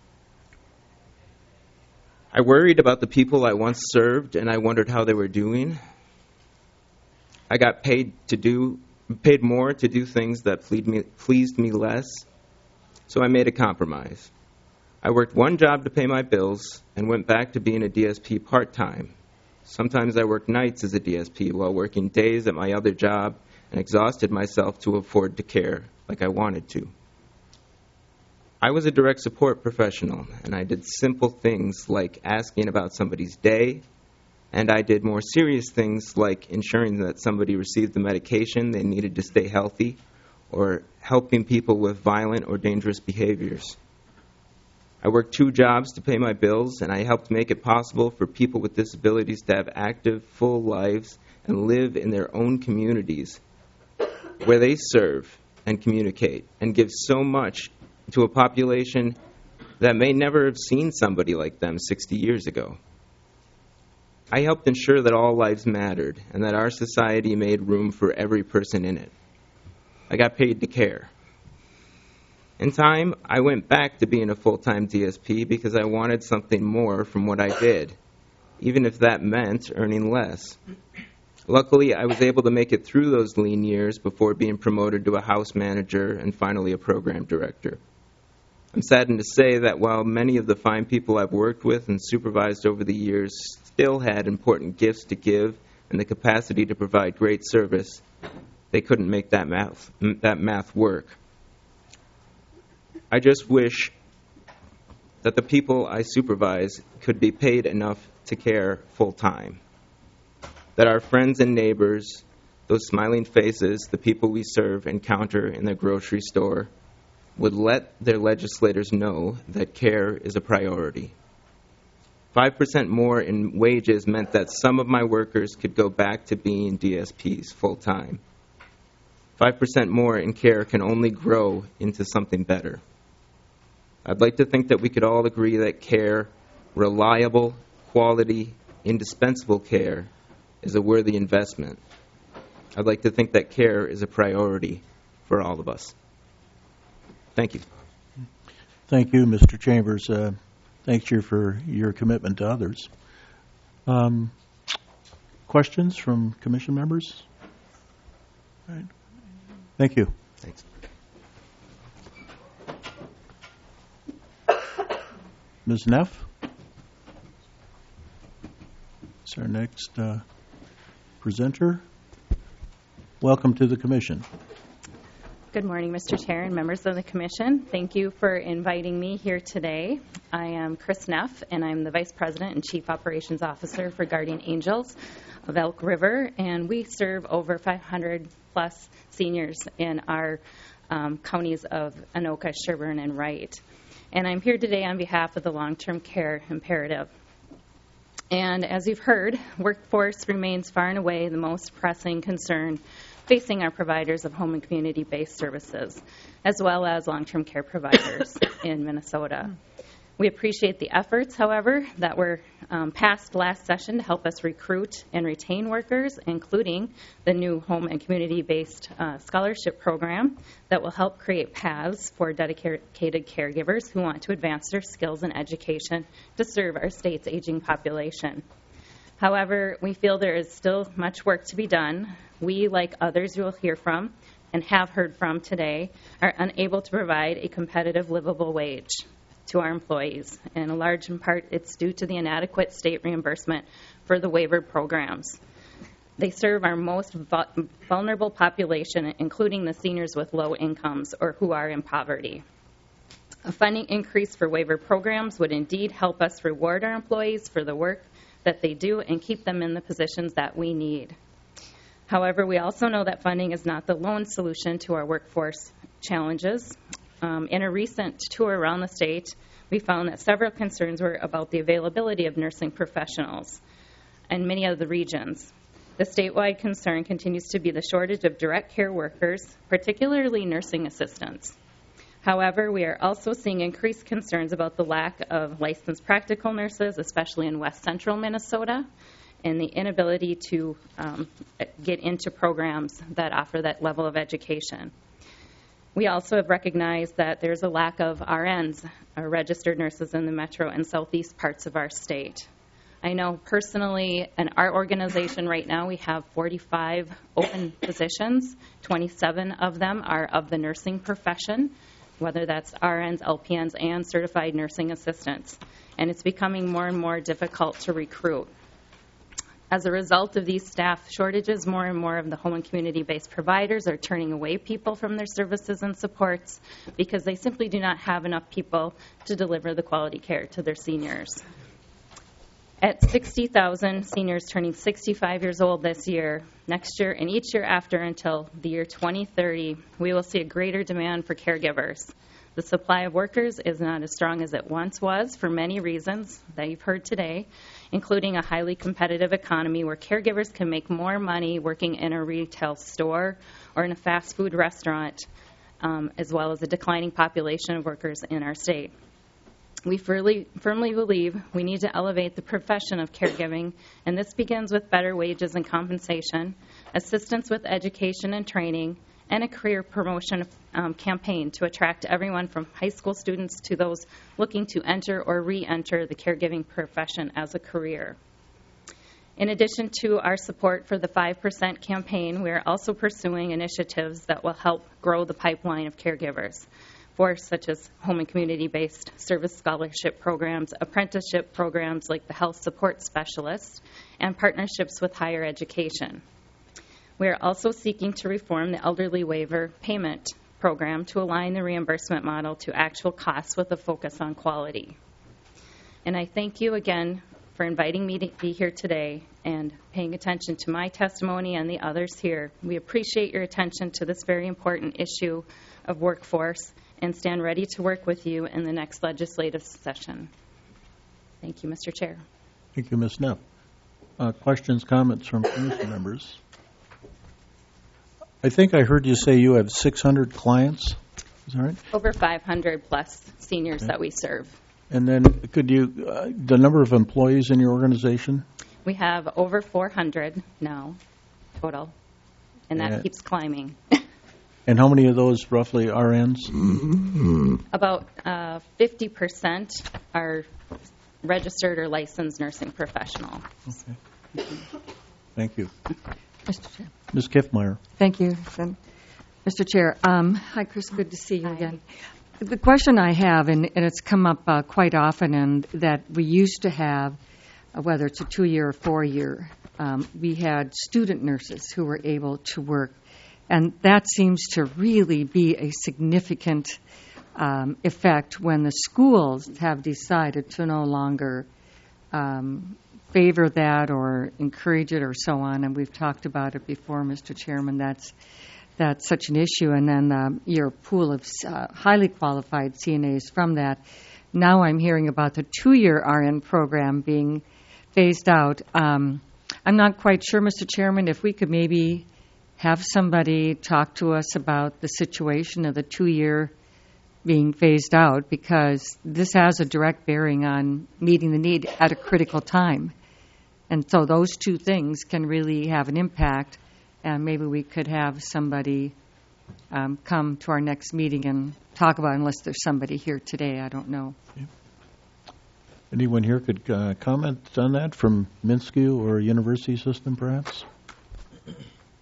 Speaker 12: I worried about the people I once served, and I wondered how they were doing. I got paid to do, paid more to do things that pleased me, pleased me less, so I made a compromise. I worked one job to pay my bills and went back to being a D S P part-time. Sometimes I worked nights as a D S P while working days at my other job and exhausted myself to afford to care like I wanted to. I was a direct support professional, and I did simple things like asking about somebody's day, and I did more serious things like ensuring that somebody received the medication they needed to stay healthy, or helping people with violent or dangerous behaviors. I worked two jobs to pay my bills, and I helped make it possible for people with disabilities to have active, full lives and live in their own communities where they serve and communicate and give so much to a population that may never have seen somebody like them sixty years ago. I helped ensure that all lives mattered and that our society made room for every person in it. I got paid to care. In time, I went back to being a full-time D S P because I wanted something more from what I did, even if that meant earning less. Luckily, I was able to make it through those lean years before being promoted to a house manager and finally a program director. I'm saddened to say that while many of the fine people I've worked with and supervised over the years still had important gifts to give and the capacity to provide great service, they couldn't make that math, that math work. I just wish that the people I supervise could be paid enough to care full-time, that our friends and neighbors, those smiling faces, the people we serve and counter in the grocery store, would let their legislators know that care is a priority. five percent more in wages meant that some of my workers could go back to being D S Ps full-time. five percent more in care can only grow into something better. I'd like to think that we could all agree that care, reliable, quality, indispensable care, is a worthy investment. I'd like to think that care is a priority for all of us. Thank you.
Speaker 1: Thank you, Mister Chambers. Uh, thanks you for your commitment to others. Um, questions from commission members? All right. Thank you.
Speaker 12: Thanks.
Speaker 1: Miz Neff is our next uh, presenter. Welcome to the commission.
Speaker 13: Good morning, Mister Chair and members of the Commission. Thank you for inviting me here today. I am Chris Neff, and I'm the Vice President and Chief Operations Officer for Guardian Angels of Elk River, and we serve over five hundred plus seniors in our um, counties of Anoka, Sherburne, and Wright. And I'm here today on behalf of the Long-Term Care Imperative. And as you've heard, workforce remains far and away the most pressing concern facing our providers of home and community-based services, as well as long-term care providers in Minnesota. We appreciate the efforts, however, that were um, passed last session to help us recruit and retain workers, including the new home and community-based uh, scholarship program that will help create paths for dedicated caregivers who want to advance their skills and education to serve our state's aging population. However, we feel there is still much work to be done. We, like others you will hear from and have heard from today, are unable to provide a competitive, livable wage to our employees. And in large in part, it's due to the inadequate state reimbursement for the waiver programs. They serve our most vulnerable population, including the seniors with low incomes or who are in poverty. A funding increase for waiver programs would indeed help us reward our employees for the work that they do and keep them in the positions that we need. However, we also know that funding is not the lone solution to our workforce challenges. Um, in a recent tour around the state, we found that several concerns were about the availability of nursing professionals in many of the regions. The statewide concern continues to be the shortage of direct care workers, particularly nursing assistants. However, we are also seeing increased concerns about the lack of licensed practical nurses, especially in west central Minnesota, and the inability to um, get into programs that offer that level of education. We also have recognized that there's a lack of R Ns, or registered nurses, in the metro and southeast parts of our state. I know personally in our organization right now we have forty-five open positions. twenty-seven of them are of the nursing profession, whether that's R Ns, L P Ns, and certified nursing assistants. And it's becoming more and more difficult to recruit. As a result of these staff shortages, more and more of the home and community-based providers are turning away people from their services and supports because they simply do not have enough people to deliver the quality care to their seniors. At sixty thousand seniors turning sixty-five years old this year, next year, and each year after until the year twenty thirty, we will see a greater demand for caregivers. The supply of workers is not as strong as it once was for many reasons that you've heard today, including a highly competitive economy where caregivers can make more money working in a retail store or in a fast food restaurant, um, as well as a declining population of workers in our state. We firmly, firmly believe we need to elevate the profession of caregiving, and this begins with better wages and compensation, assistance with education and training, and a career promotion um, campaign to attract everyone from high school students to those looking to enter or re-enter the caregiving profession as a career. In addition to our support for the five percent campaign, we are also pursuing initiatives that will help grow the pipeline of caregivers, for such as home and community-based service scholarship programs, apprenticeship programs like the health support specialist, and partnerships with higher education. We are also seeking to reform the elderly waiver payment program to align the reimbursement model to actual costs with a focus on quality. And I thank you again for inviting me to be here today and paying attention to my testimony and the others here. We appreciate your attention to this very important issue of workforce and stand ready to work with you in the next legislative session. Thank you, Mister Chair.
Speaker 1: Thank you, Miz Neff. Uh, questions, comments from commission members? I think I heard you say you have six hundred clients. Is that right?
Speaker 13: Over five hundred plus seniors
Speaker 1: Okay.
Speaker 13: that we serve.
Speaker 1: And then could you, uh, the number of employees in your organization?
Speaker 13: We have over four hundred now total, and that
Speaker 1: Yeah.
Speaker 13: keeps climbing.
Speaker 1: And how many of those roughly R Ns?
Speaker 13: About uh, fifty percent are registered or licensed nursing professionals.
Speaker 1: Okay. Thank you.
Speaker 8: Mister Chair.
Speaker 1: Miz Kiffmeyer.
Speaker 8: Thank you, Sen- Mister Chair. Um, hi, Chris. Good to see you again. The question I have, and, and it's come up uh, quite often, and that we used to have, uh, whether it's a two-year or four-year, um, we had student nurses who were able to work, and that seems to really be a significant um, effect when the schools have decided to no longer um, favor that or encourage it or so on. And we've talked about it before, Mister Chairman. That's that's such an issue. And then um, your pool of uh, highly qualified C N As from that. Now I'm hearing about the two-year R N program being phased out. Um, I'm not quite sure, Mister Chairman, if we could maybe have somebody talk to us about the situation of the two-year being phased out, because this has a direct bearing on meeting the need at a critical time. And so those two things can really have an impact, and maybe we could have somebody um, come to our next meeting and talk about it, unless there's somebody here today. I don't know.
Speaker 1: Anyone here could uh, comment on that from Minsky or University System, perhaps? Okay.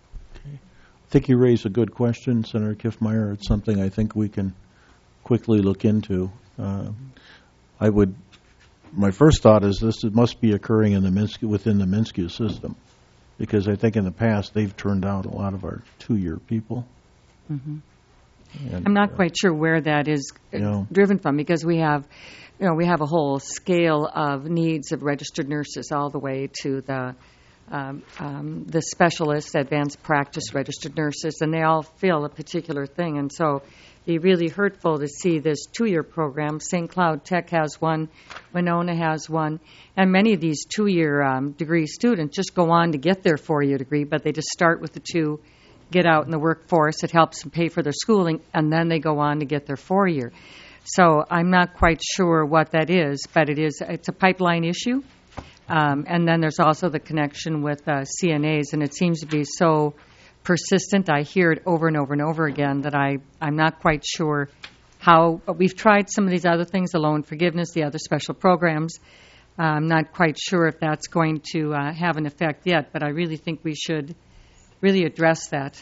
Speaker 1: I think you raised a good question, Senator Kiffmeyer. It's something I think we can quickly look into. Uh, I would. My first thought is this must be occurring in the Minsky, within the Minsky system, because I think in the past they've turned out a lot of our two-year people.
Speaker 8: Mm-hmm.
Speaker 1: And,
Speaker 8: I'm not
Speaker 1: uh,
Speaker 8: quite sure where that is
Speaker 1: you know,
Speaker 8: driven from, because we have, you know, we have a whole scale of needs of registered nurses, all the way to the um, um, the specialists, advanced practice registered nurses, and they all feel a particular thing. And so it'd be really hurtful to see this two-year program. Saint Cloud Tech has one, Winona has one, and many of these two-year um, degree students just go on to get their four-year degree, but they just start with the two, get out in the workforce. It helps them pay for their schooling, and then they go on to get their four-year. So I'm not quite sure what that is, but it is, it's a pipeline issue. Um, and then there's also the connection with uh, C N As, and it seems to be so persistent. I hear it over and over and over again that I, I'm not quite sure how. We've tried some of these other things, the loan forgiveness, the other special programs. Uh, I'm not quite sure if that's going to uh, have an effect yet, but I really think we should really address that.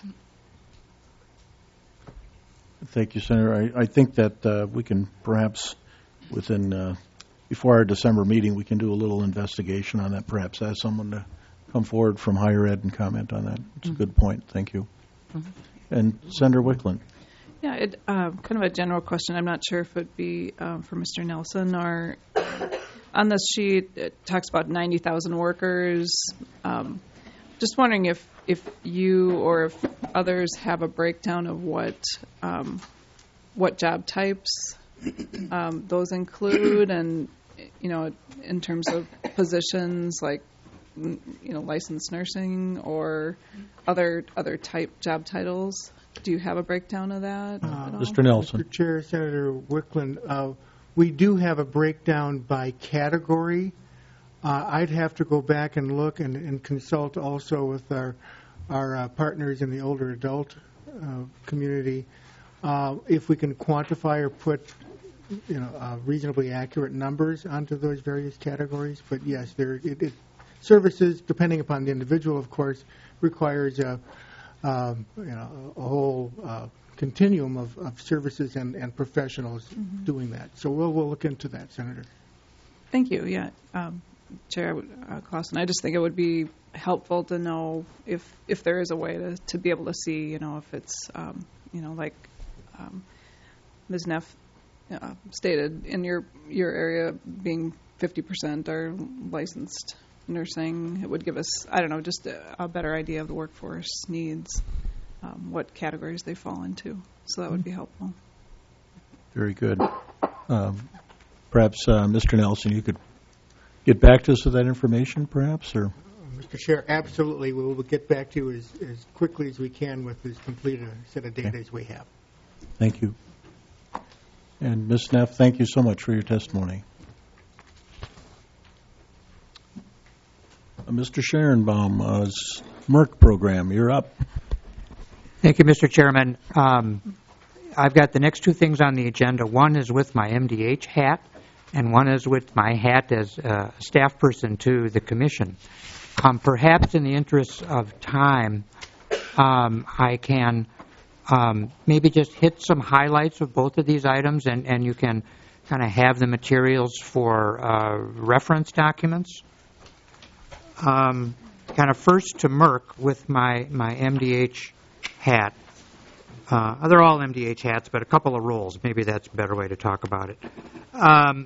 Speaker 1: Thank you, Senator. I, I think that uh, we can perhaps, within uh, before our December meeting, we can do a little investigation on that. Perhaps ask someone to come forward from higher ed and comment on that. It's
Speaker 14: Mm-hmm.
Speaker 1: a good point. Thank you.
Speaker 14: Mm-hmm.
Speaker 1: And Senator Wickland.
Speaker 14: Yeah, it, uh, kind of a general question. I'm not sure if it would be um, for Mister Nelson or on this sheet. It talks about ninety thousand workers. Um, just wondering if if you or if others have a breakdown of what um, what job types um, those include, and you know, in terms of positions like you know licensed nursing or other other type job titles. Do you have a breakdown of that?
Speaker 10: Uh,
Speaker 1: Mister Nelson.
Speaker 10: Mister Chair, Senator Wickland, uh, we do have a breakdown by category. Uh, I'd have to go back and look and, and consult also with our our uh, partners in the older adult uh, community uh, if we can quantify or put you know uh, reasonably accurate numbers onto those various categories. But yes, there it, it services, depending upon the individual, of course, requires a um, you know a whole uh, continuum of, of services and, and professionals
Speaker 14: Mm-hmm.
Speaker 10: doing that. So we'll we'll look into that, Senator.
Speaker 14: Thank you. Yeah, um, Chair uh, Clausen, I just think it would be helpful to know if if there is a way to, to be able to see, you know, if it's, um, you know, like um, Miz Neff uh, stated, in your your area being fifty percent are licensed nursing. It would give us, I don't know, just a, a better idea of the workforce needs, um, what categories they fall into. So that would be helpful.
Speaker 1: Very good. Um, perhaps, uh, Mister Nelson, you could get back to us with that information, perhaps, or?
Speaker 10: Mister Chair, absolutely. We will get back to you as, as quickly as we can with as complete a set of data
Speaker 1: Okay.
Speaker 10: as we have.
Speaker 1: Thank you. And Miz Neff, thank you so much for your testimony. Uh, Mister Sharonbaum, uh, Merck program, you're up.
Speaker 2: Thank you, Mister Chairman. Um, I've got the next two things on the agenda. One is with my M D H hat, and one is with my hat as a staff person to the Commission. Um, perhaps in the interest of time, um, I can um, maybe just hit some highlights of both of these items, and, and you can kind of have the materials for uh, reference documents. Um, kind of first to Merck with my, my M D H hat. Uh, they're all M D H hats, but a couple of roles. Maybe that's a better way to talk about it. Um,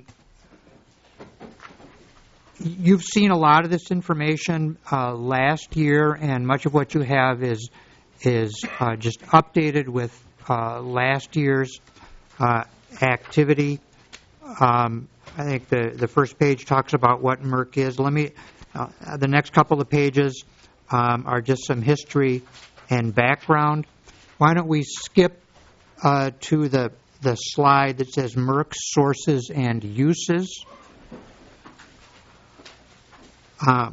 Speaker 2: you've seen a lot of this information uh, last year, and much of what you have is is uh, just updated with uh, last year's uh, activity. Um, I think the, the first page talks about what Merck is. Let me. Uh, the next couple of pages um, are just some history and background. Why don't we skip uh, to the the slide that says Merck sources and uses? Uh,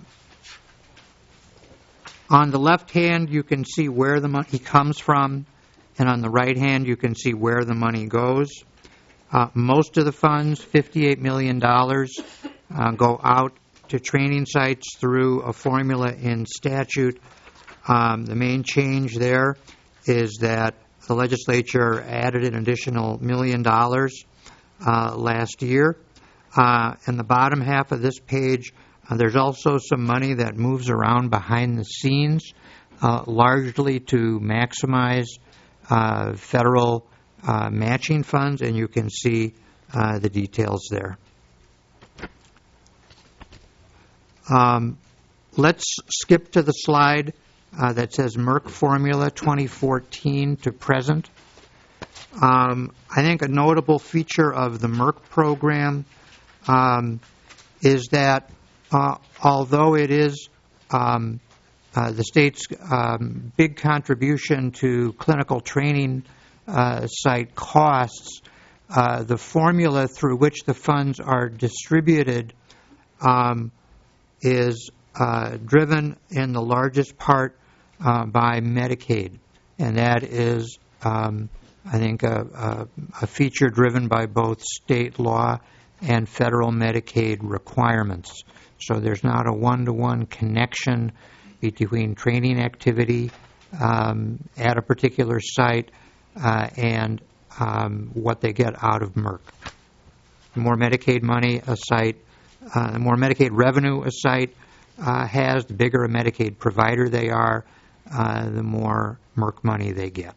Speaker 2: on the left hand, you can see where the money comes from, and on the right hand, you can see where the money goes. Uh, most of the funds, fifty-eight million dollars, uh, go out to training sites through a formula in statute. Um, the main change there is that the legislature added an additional million dollars uh, last year. Uh, in the bottom half of this page, uh, there's also some money that moves around behind the scenes, uh, largely to maximize uh, federal uh, matching funds, and you can see uh, the details there. Um, let's skip to the slide uh, that says Merck Formula twenty fourteen to present. Um, I think a notable feature of the Merck program um, is that uh, although it is um, uh, the state's um, big contribution to clinical training uh, site costs, uh, the formula through which the funds are distributed um, is uh, driven in the largest part uh, by Medicaid, and that is, um, I think, a, a, a feature driven by both state law and federal Medicaid requirements. So there's not a one-to-one connection between training activity um, at a particular site uh, and um, what they get out of Merck. The more Medicaid money a site, uh, the more Medicaid revenue a site uh, has, the bigger a Medicaid provider they are, uh, the more Merck money they get.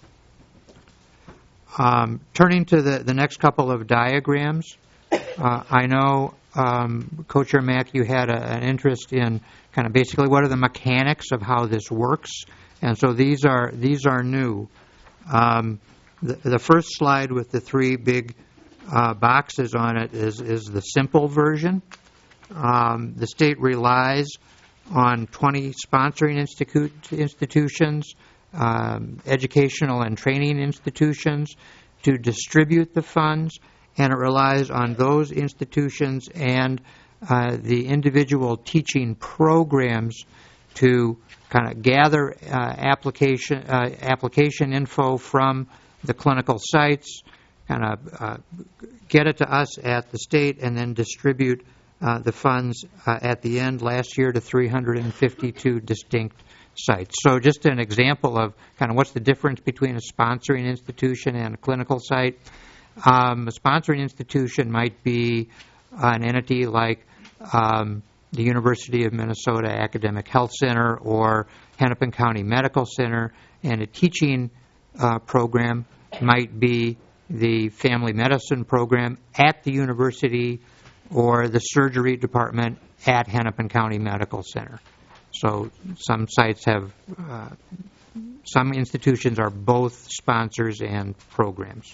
Speaker 2: Um, turning to the, the next couple of diagrams, uh, I know, um, Co-Chair Mack, you had a, an interest in kind of basically what are the mechanics of how this works, and so these are these are new. Um, the, the first slide with the three big uh, boxes on it is, is the simple version. Um, the state relies on twenty sponsoring institute, institutions, um, educational and training institutions to distribute the funds, and it relies on those institutions and uh, the individual teaching programs to kind of gather uh, application uh, application info from the clinical sites, kind of uh, get it to us at the state, and then distribute uh, the funds uh, at the end last year to three hundred fifty-two distinct sites. So just an example of kind of what's the difference between a sponsoring institution and a clinical site. Um, a sponsoring institution might be an entity like um, the University of Minnesota Academic Health Center or Hennepin County Medical Center, and a teaching uh, program might be the family medicine program at the University or the surgery department at Hennepin County Medical Center. So some sites have, uh, some institutions are both sponsors and programs.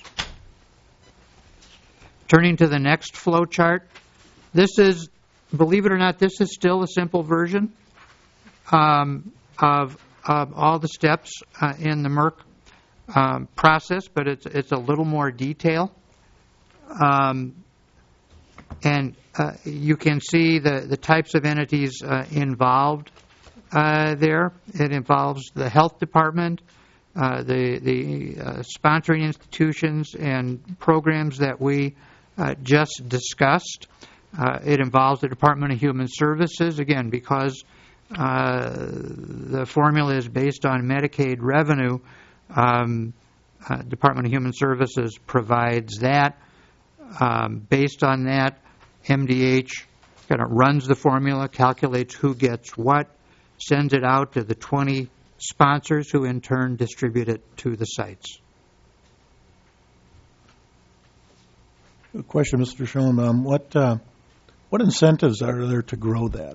Speaker 2: Turning to the next flow chart, this is, believe it or not, this is still a simple version um, of, of all the steps uh, in the Merck um, process, but it's, it's a little more detail. Um, and uh, you can see the, the types of entities uh, involved uh, there. It involves the health department, uh, the, the uh, sponsoring institutions and programs that we uh, just discussed. Uh, it involves the Department of Human Services, again, because uh, the formula is based on Medicaid revenue. Um, uh, Department of Human Services provides that. Um, based on that, M D H kind of runs the formula, calculates who gets what, sends it out to the twenty sponsors who in turn distribute it to the sites.
Speaker 1: A question, Mister Schoenbaum. What, uh, what incentives are there to grow that?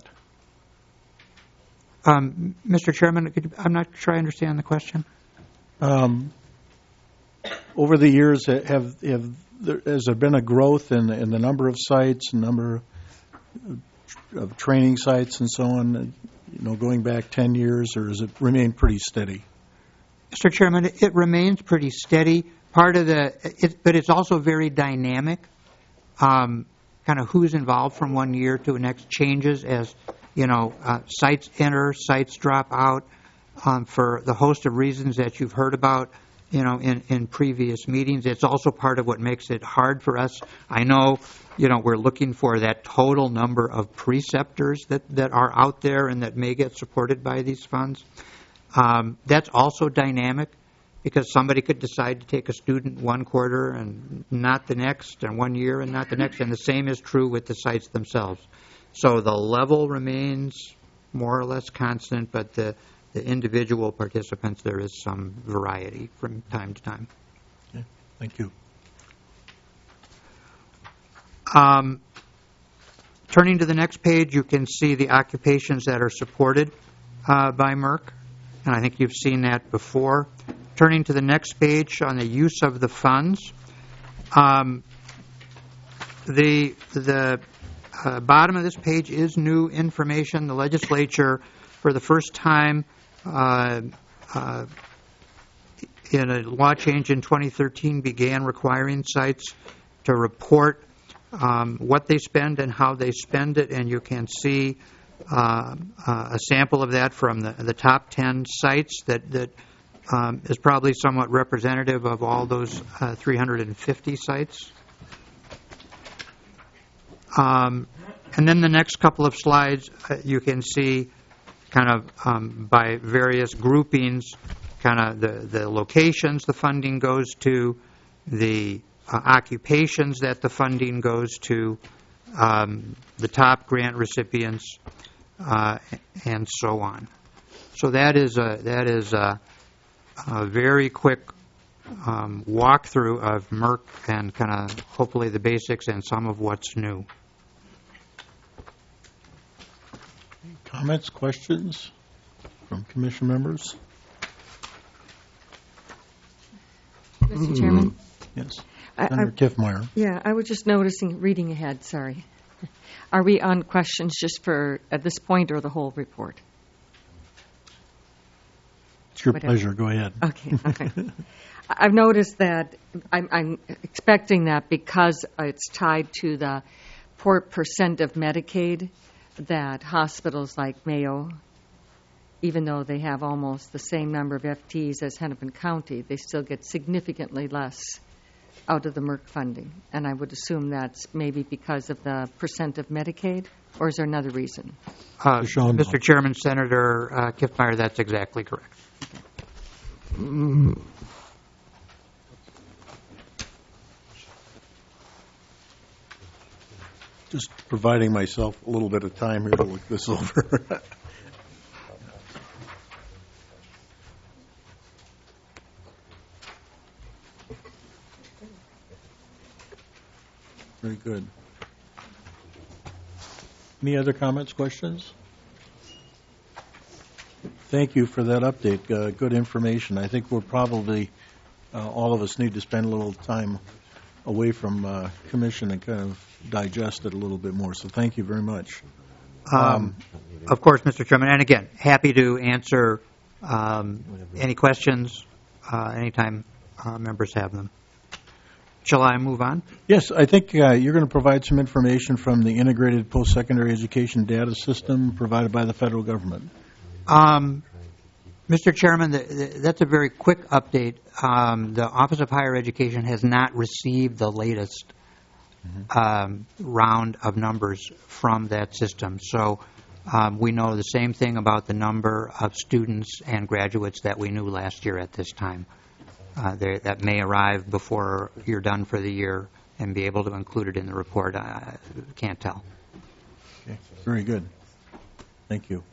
Speaker 2: Um, Mister Chairman, could you, I'm not sure I understand the question.
Speaker 1: Um, over the years, have, have there, has there been a growth in, in the number of sites, number of, of training sites, and so on? You know, going back ten years, or has it remained pretty steady?
Speaker 2: Mister Chairman, it, it remains pretty steady. Part of the, it, but it's also very dynamic. Um, kind of who's involved from one year to the next changes as, you know, uh, sites enter, sites drop out, um, for the host of reasons that you've heard about, you know, in, in previous meetings. It's also part of what makes it hard for us. I know, you know, we're looking for that total number of preceptors that, that are out there and that may get supported by these funds. Um, that's also dynamic because somebody could decide to take a student one quarter and not the next, and one year and not the next, and the same is true with the sites themselves. So the level remains more or less constant, but the, the individual participants, there is some variety from time to time.
Speaker 1: Okay. Thank you.
Speaker 2: Um, turning to the next page, you can see the occupations that are supported uh, by Merck, and I think you've seen that before. Turning to the next page on the use of the funds, um, the the uh, bottom of this page is new information. The legislature, for the first time, uh, uh, in a law change in twenty thirteen, began requiring sites to report um, what they spend and how they spend it, and you can see uh, uh, a sample of that from the, the top ten sites that, that um, is probably somewhat representative of all those uh, three hundred fifty sites. Um, and then the next couple of slides, uh, you can see kind of um, by various groupings, kind of the, the locations the funding goes to, the uh, occupations that the funding goes to, um, the top grant recipients, uh, and so on. So that is a, that is a, a very quick um, walkthrough of Merck and kind of hopefully the basics and some of what's new.
Speaker 1: Comments, questions from commission members?
Speaker 8: Mister Chairman?
Speaker 1: Yes.
Speaker 8: I-
Speaker 1: Senator
Speaker 8: I-
Speaker 1: Kiffmeyer.
Speaker 8: Yeah, I was just noticing, reading ahead, sorry. Are we on questions just for, at this point, or the whole report?
Speaker 1: It's your
Speaker 8: Whatever.
Speaker 1: pleasure. Go ahead.
Speaker 8: Okay, okay. I've noticed that, I'm, I'm expecting that because it's tied to the poor percent of Medicaid, that hospitals like Mayo, even though they have almost the same number of F Ts as Hennepin County, they still get significantly less out of the Merck funding. And I would assume that's maybe because of the percent of Medicaid, or is there another reason?
Speaker 2: Uh, Mister Chairman, Senator uh, Kiffmeyer, that's exactly correct.
Speaker 1: Just providing myself a little bit of time here to look this over. Very good. Any other comments, questions? Thank you for that update. Uh, good information. I think we're probably, uh, all of us need to spend a little time away from uh, commission and kind of digest it a little bit more. So thank you very much.
Speaker 2: Um, of course, Mister Chairman, and again, happy to answer um, any questions uh, anytime uh, members have them. Shall I move on?
Speaker 1: Yes, I think uh, you're going to provide some information from the Integrated Post-Secondary Education Data System provided by the federal government. Um,
Speaker 2: Mister Chairman, the, the, that's a very quick update. Um, the Office of Higher Education has not received the latest mm-hmm. um, round of numbers from that system. So um, we know the same thing about the number of students and graduates that we knew last year at this time. Uh, there, that may arrive before you're done for the year and be able to include it in the report. I can't tell.
Speaker 1: Okay. Very good. Thank you.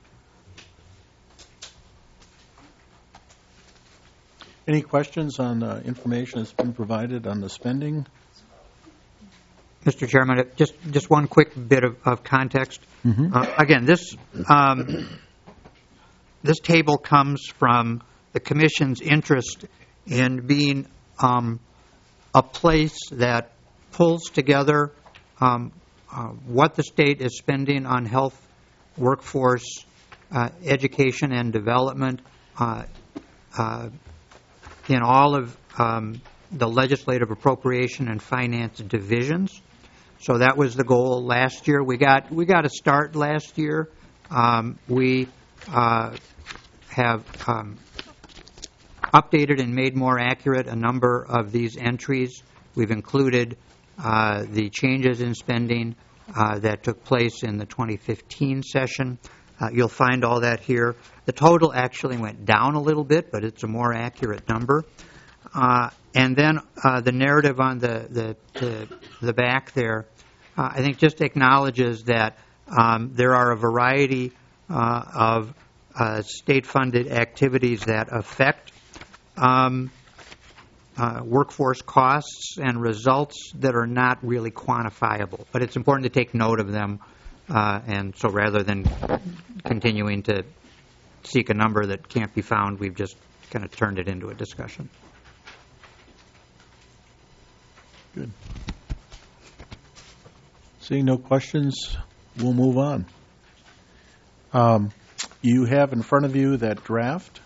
Speaker 1: Any questions on uh, information that's been provided on the spending?
Speaker 2: Mister Chairman, just just one quick bit of, of context. Mm-hmm. Uh, again, this um, this table comes from the Commission's interest in being um, a place that pulls together um, uh, what the state is spending on health, workforce, uh, education, and development uh, uh, in all of um, the legislative appropriation and finance divisions. So that was the goal last year. We got we got a start last year. Um, we uh, have um, updated and made more accurate a number of these entries. We've included uh, the changes in spending uh, that took place in the twenty fifteen session. Uh, you'll find all that here. The total actually went down a little bit, but it's a more accurate number. Uh, and then uh, the narrative on the, the, the, the back there, uh, I think just acknowledges that um, there are a variety uh, of uh, state-funded activities that affect um, uh, workforce costs and results that are not really quantifiable. But it's important to take note of them. Uh, and so rather than continuing to seek a number that can't be found, we've just kind of turned it into a discussion.
Speaker 1: Good. Seeing no questions, we'll move on. Um, you have in front of you that draft.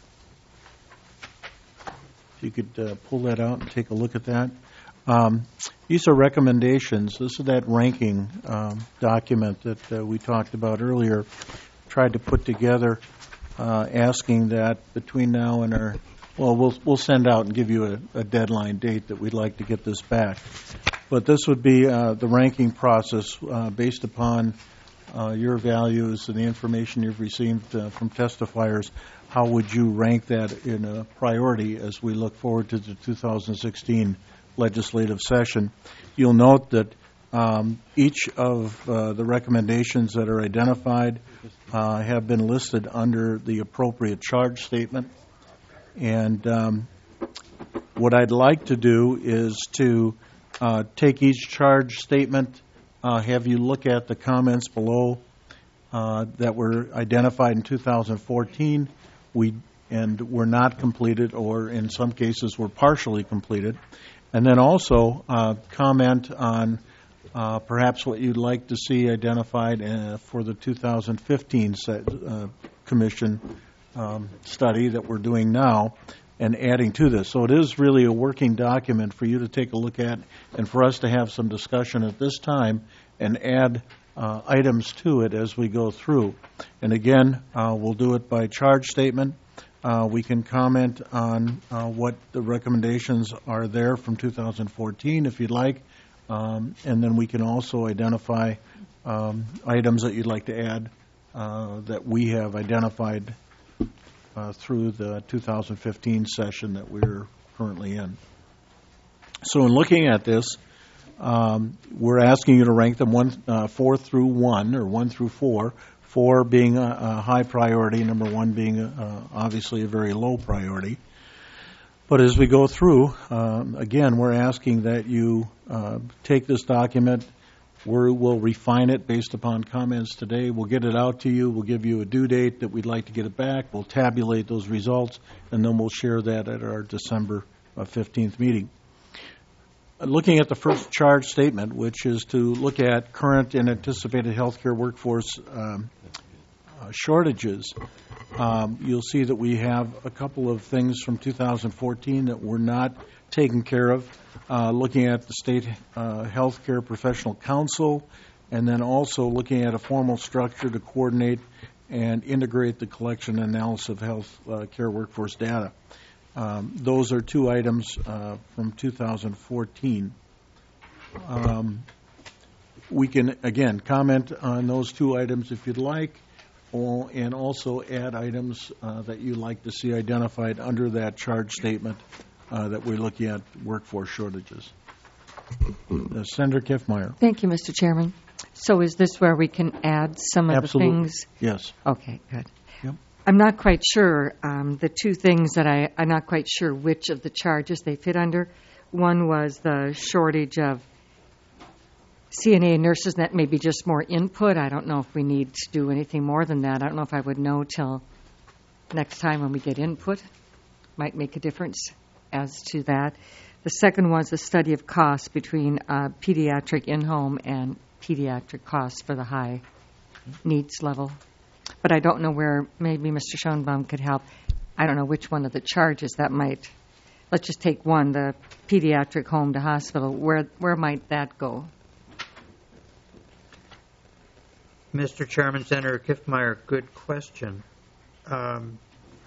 Speaker 1: If you could uh, pull that out and take a look at that. Um, these are recommendations. This is that ranking um, document that uh, we talked about earlier. Tried to put together, uh, asking that between now and our, well, we'll we'll send out and give you a, a deadline date that we'd like to get this back. But this would be uh, the ranking process uh, based upon uh, your values and the information you've received uh, from testifiers. How would you rank that in a priority as we look forward to the two thousand sixteen legislative session? You'll note that um, each of uh, the recommendations that are identified uh, have been listed under the appropriate charge statement. And um, what I'd like to do is to uh, take each charge statement, uh, have you look at the comments below uh, that were identified in two thousand fourteen. We and were not completed, or in some cases were partially completed. And then also uh, comment on uh, perhaps what you'd like to see identified uh, for the two thousand fifteen set, uh, commission um, study that we're doing now and adding to this. So it is really a working document for you to take a look at and for us to have some discussion at this time and add uh, items to it as we go through. And again, uh, we'll do it by charge statement. Uh, we can comment on uh, what the recommendations are there from two thousand fourteen, if you'd like, um, and then we can also identify um, items that you'd like to add uh, that we have identified uh, through the two thousand fifteen session that we're currently in. So in looking at this, um, we're asking you to rank them one, uh, four through one, or one through four. Four being a, a high priority, number one being a, uh, obviously a very low priority. But as we go through, um, again, we're asking that you uh, take this document, We will refine it based upon comments today. We'll get it out to you. We'll give you a due date that we'd like to get it back. We'll tabulate those results, and then we'll share that at our December fifteenth meeting. Looking at the first charge statement, which is to look at current and anticipated healthcare workforce um, uh, shortages, um, you'll see that we have a couple of things from two thousand fourteen that were not taken care of. Uh, looking at the State uh, Healthcare Professional Council, and then also looking at a formal structure to coordinate and integrate the collection and analysis of health uh, care workforce data. Um, those are two items uh, from two thousand fourteen. Um, we can, again, comment on those two items if you'd like, or, and also add items uh, that you'd like to see identified under that charge statement uh, that we're looking at workforce shortages. Uh, Senator Kiffmeyer.
Speaker 8: Thank you, Mister Chairman. So is this where we can add some of
Speaker 1: Absolutely.
Speaker 8: the things?
Speaker 1: Yes.
Speaker 8: Okay, good.
Speaker 1: Yep.
Speaker 8: I'm not quite sure. Um, the two things that I, I'm not quite sure which of the charges they fit under. One was the shortage of C N A nurses. That may be just more input. I don't know if we need to do anything more than that. I don't know if I would know till next time when we get input. Might make a difference as to that. The second was the study of costs between uh, pediatric in-home and pediatric costs for the high needs level. But I don't know where maybe Mister Schoenbaum could help. I don't know which one of the charges that might, let's just take one, the pediatric home to hospital. Where where might that go?
Speaker 2: Mister Chairman, Senator Kiffmeyer, good question. Um,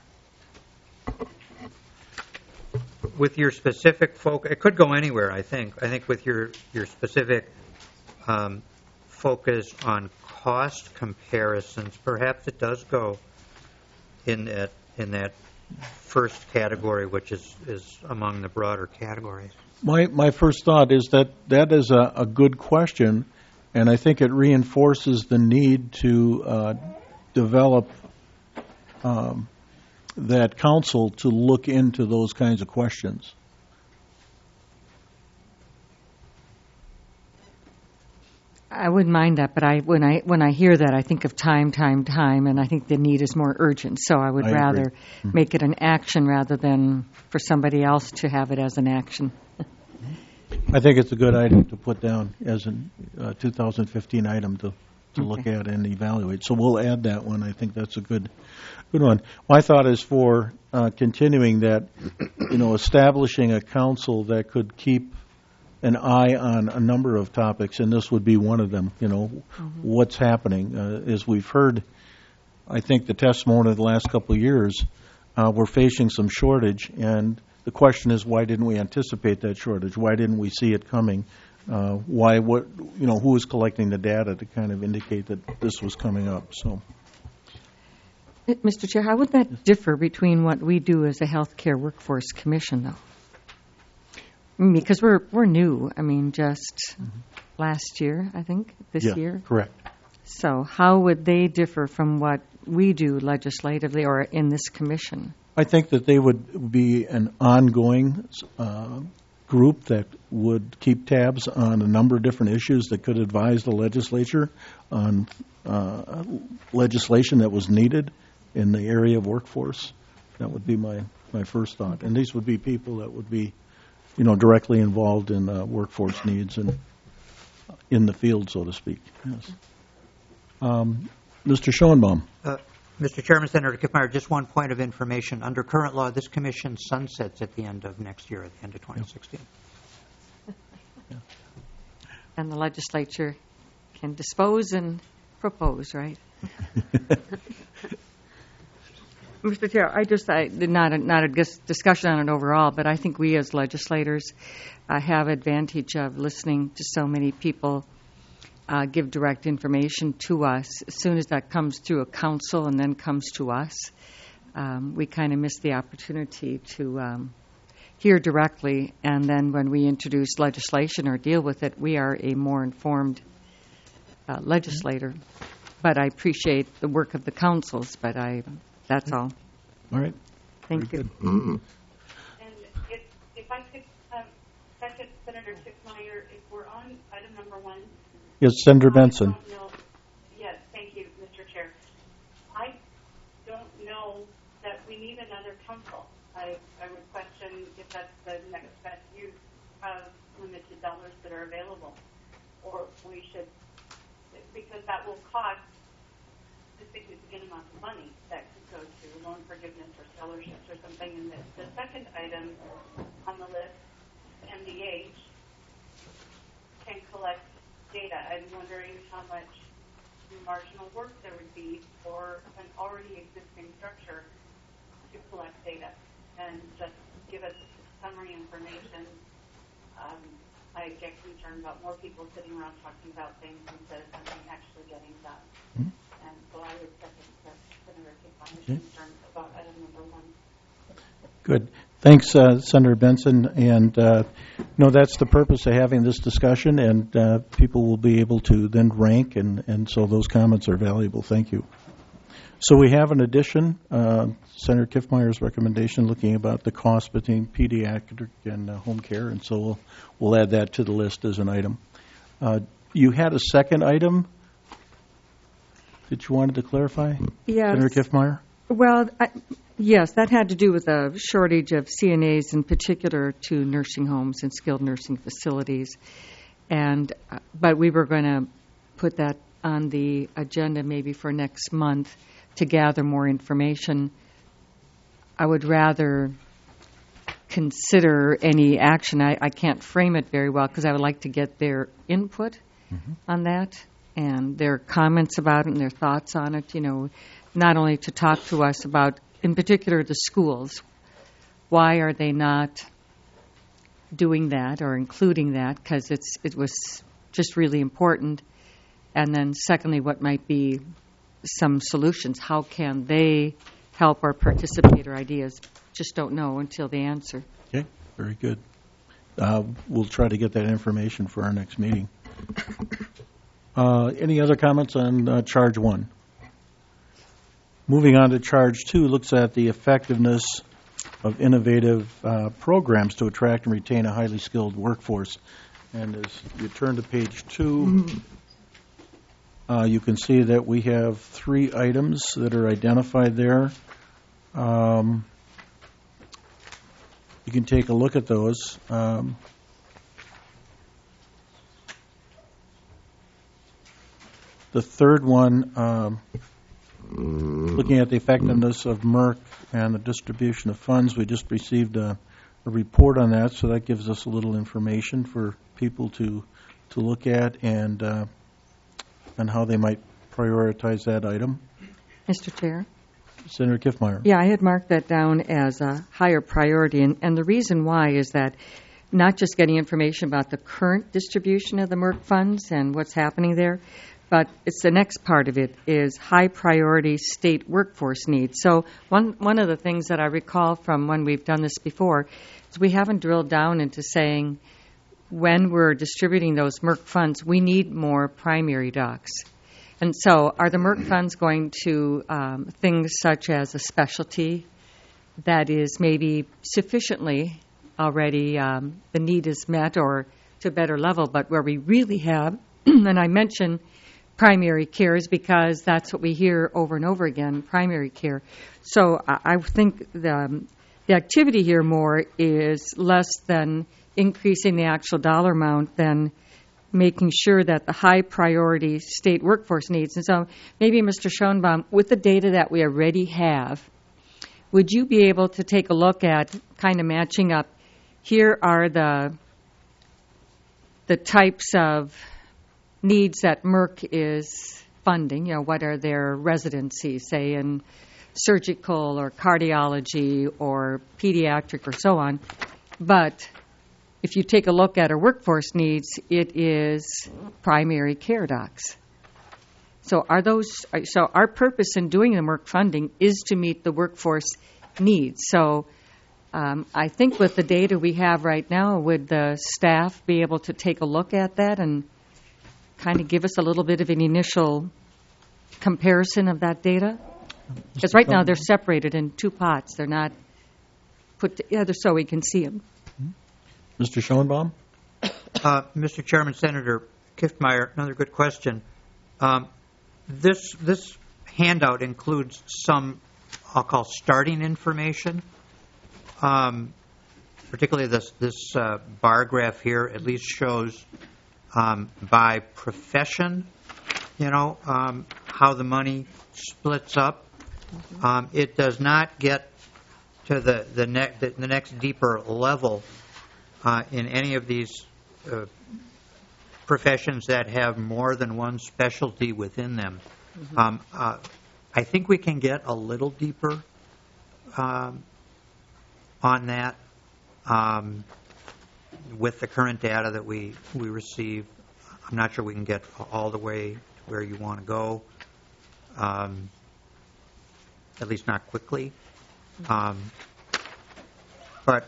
Speaker 2: with your specific focus, it could go anywhere, I think. I think with your, your specific um, focus on cost comparisons, perhaps it does go in that, in that first category, which is, is among the broader categories.
Speaker 1: My, my first thought is that that is a, a good question, and I think it reinforces the need to uh, develop um, that council to look into those kinds of questions.
Speaker 8: I wouldn't mind that, but I when I when I hear that, I think of time, time, time, and I think the need is more urgent. So I would
Speaker 1: I
Speaker 8: rather
Speaker 1: agree.
Speaker 8: make it an action rather than for somebody else to have it as an action.
Speaker 1: I think it's a good item to put down as a uh, two thousand fifteen item to, to
Speaker 8: Okay.
Speaker 1: look at and evaluate. So we'll add that one. I think that's a good good one. My thought is for uh, continuing that, you know, establishing a council that could keep an eye on a number of topics, and this would be one of them, you know, mm-hmm. what's happening. Uh, as we've heard, I think the testimony of the last couple of years, uh, we're facing some shortage, and the question is, why didn't we anticipate that shortage? Why didn't we see it coming? Uh, why, what, you know, who was collecting the data to kind of indicate that this was coming up? So,
Speaker 8: Mister Chair, how would that differ between what we do as a healthcare workforce commission, though? Because we're we're new. I mean, just mm-hmm. last year, I think, this
Speaker 1: yeah,
Speaker 8: year.
Speaker 1: Correct.
Speaker 8: So how would they differ from what we do legislatively or in this commission?
Speaker 1: I think that they would be an ongoing uh, group that would keep tabs on a number of different issues that could advise the legislature on uh, legislation that was needed in the area of workforce. That would be my, my first thought. And these would be people that would be, you know, directly involved in uh, workforce needs and in the field, so to speak. Yes. Um, Mister Schoenbaum.
Speaker 2: Uh, Mister Chairman, Senator Kiffmeyer, just one point of information. Under current law, this commission sunsets at the end of next year, at the end of twenty sixteen.
Speaker 8: Yeah. And the legislature can dispose and propose, right? Mister Chair, I just, I, not a, not a dis- discussion on it overall, but I think we as legislators uh, have advantage of listening to so many people uh, give direct information to us. As soon as that comes through a council and then comes to us, um, we kind of miss the opportunity to um, hear directly, and then when we introduce legislation or deal with it, we are a more informed uh, legislator. But I appreciate the work of the councils, but I... That's all.
Speaker 1: All right.
Speaker 8: Thank
Speaker 1: Very
Speaker 8: you.
Speaker 1: Mm-hmm.
Speaker 15: And if, if I could, um, second Senator Kiffmeyer, if we're on item number one,
Speaker 1: Yes, Senator Benson.
Speaker 15: I don't know. Yes, thank you, Mister Chair. I don't know that we need another council. I, I would question if that's the next best use of limited dollars that are available. Or we should, because that will cost a significant amount of money that could go to loan forgiveness or scholarships or something. And the, the second item on the list, M D H, can collect data. I'm wondering how much marginal work there would be for an already existing structure to collect data and just give us summary information. Um, I get concerned about more people sitting around talking about things instead of something actually getting done. Mm-hmm. And so I would second Senator Kiffmeyer's
Speaker 1: Okay.
Speaker 15: concern about item number one.
Speaker 1: Good. Thanks, uh, Senator Benson. And, uh, no, that's the purpose of having this discussion, and uh, people will be able to then rank, and, and so those comments are valuable. Thank you. So we have an addition, uh, Senator Kiffmeyer's recommendation looking about the cost between pediatric and uh, home care, and so we'll, we'll add that to the list as an item. Uh, you had a second item that you wanted to clarify?
Speaker 8: Yes.
Speaker 1: Senator Kiffmeyer?
Speaker 8: Well, I, yes, that had to do with a shortage of C N As in particular to nursing homes and skilled nursing facilities. And uh, but we were going to put that on the agenda maybe for next month to gather more information. I would rather consider any action. I, I can't frame it very well because I would like to get their input mm-hmm. on that and their comments about it and their thoughts on it, you know, not only to talk to us about, in particular, the schools. Why are they not doing that or including that? Because it's it was just really important. And then secondly, what might be some solutions? How can they help or participate or ideas? Just don't know until they answer.
Speaker 1: Okay, very good. Uh, we'll try to get that information for our next meeting. Uh, any other comments on uh, charge one? Moving on to charge two, looks at the effectiveness of innovative uh, programs to attract and retain a highly skilled workforce. And as you turn to page two, uh, you can see that we have three items that are identified there. Um, you can take a look at those. Um, the third one, um, looking at the effectiveness of Merck and the distribution of funds, we just received a, a report on that, so that gives us a little information for people to to look at and uh, and how they might prioritize that item.
Speaker 8: Mister Chair?
Speaker 1: Senator Kiffmeyer.
Speaker 8: Yeah, I had marked that down as a higher priority, and, and the reason why is that not just getting information about the current distribution of the Merck funds and what's happening there, but it's the next part of it is high priority state workforce needs. So one one of the things that I recall from when we've done this before is we haven't drilled down into saying when we're distributing those Merck funds, we need more primary docs. And so are the Merck funds going to um, things such as a specialty that is maybe sufficiently already um, the need is met or to a better level, but where we really have, and I mentioned primary care is because that's what we hear over and over again, primary care. So I, I think the, um, the activity here more is less than increasing the actual dollar amount than making sure that the high priority state workforce needs. And so maybe Mister Schoenbaum, with the data that we already have, would you be able to take a look at kind of matching up, here are the the types of needs that Merck is funding, you know, what are their residencies, say in surgical or cardiology or pediatric or so on. But if you take a look at our workforce needs, it is primary care docs. So are those? So our purpose in doing the Merck funding is to meet the workforce needs. So um, I think with the data we have right now, would the staff be able to take a look at that and kind of give us a little bit of an initial comparison of that data? Because right now they're separated in two pots. They're not put together so we can see them.
Speaker 1: Mister Schoenbaum?
Speaker 2: Uh, Mister Chairman, Senator, Kiffmeyer, another good question. Um, this this handout includes some, I'll call starting information. Um, particularly this this uh, bar graph here at least shows um, by profession, you know, um, how the money splits up. Mm-hmm. Um, it does not get to the the, ne- the, the next deeper level uh, in any of these uh, professions that have more than one specialty within them. Mm-hmm. Um, uh, I think we can get a little deeper um, on that um, with the current data that we, we receive. I'm not sure we can get all the way to where you want to go, um, at least not quickly. Um, but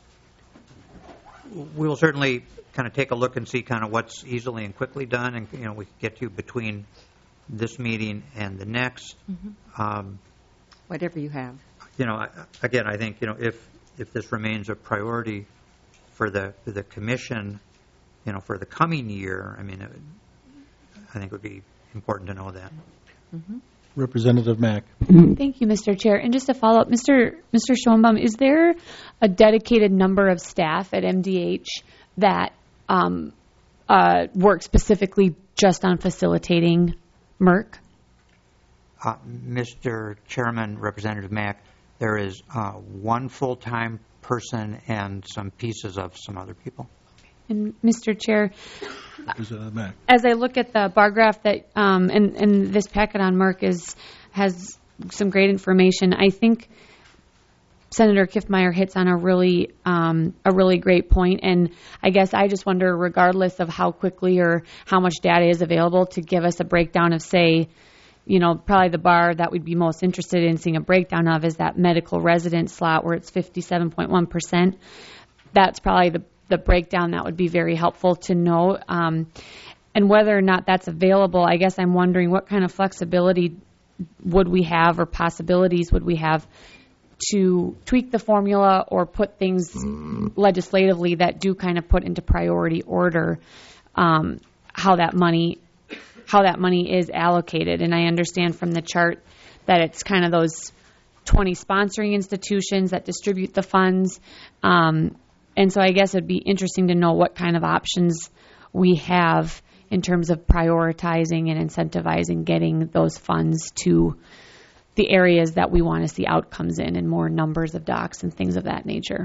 Speaker 2: we'll certainly kind of take a look and see kind of what's easily and quickly done, and you know we can get to between this meeting and the next.
Speaker 8: Mm-hmm.
Speaker 2: Um,
Speaker 8: Whatever you have.
Speaker 2: You know, I, again, I think you know if if this remains a priority for the for the commission, you know, for the coming year, I mean, it, I think it would be important to know that.
Speaker 8: Mm-hmm.
Speaker 1: Representative Mack.
Speaker 7: Thank you, Mister Chair. And just to follow up, Mister Mister Schoenbaum, is there a dedicated number of staff at M D H that um, uh, work specifically just on facilitating Merck?
Speaker 2: Uh, Mister Chairman, Representative Mack, there is uh, one full-time person and some pieces of some other people.
Speaker 7: And Mister Chair,
Speaker 1: Representative Mack.
Speaker 7: as I look at the bar graph that, um, and, and this packet on Merck is has some great information, I think Senator Kiffmeyer hits on a really um, a really great point, and I guess I just wonder, regardless of how quickly or how much data is available, to give us a breakdown of, say, you know, probably the bar that we'd be most interested in seeing a breakdown of is that medical resident slot where it's fifty-seven point one percent. That's probably the, the breakdown that would be very helpful to know. Um, and whether or not that's available, I guess I'm wondering what kind of flexibility would we have or possibilities would we have to tweak the formula or put things legislatively that do kind of put into priority order um, how that money how that money is allocated. And I understand from the chart that it's kind of those twenty sponsoring institutions that distribute the funds. Um, and so I guess it'd be interesting to know what kind of options we have in terms of prioritizing and incentivizing getting those funds to the areas that we want to see outcomes in and more numbers of docs and things of that nature.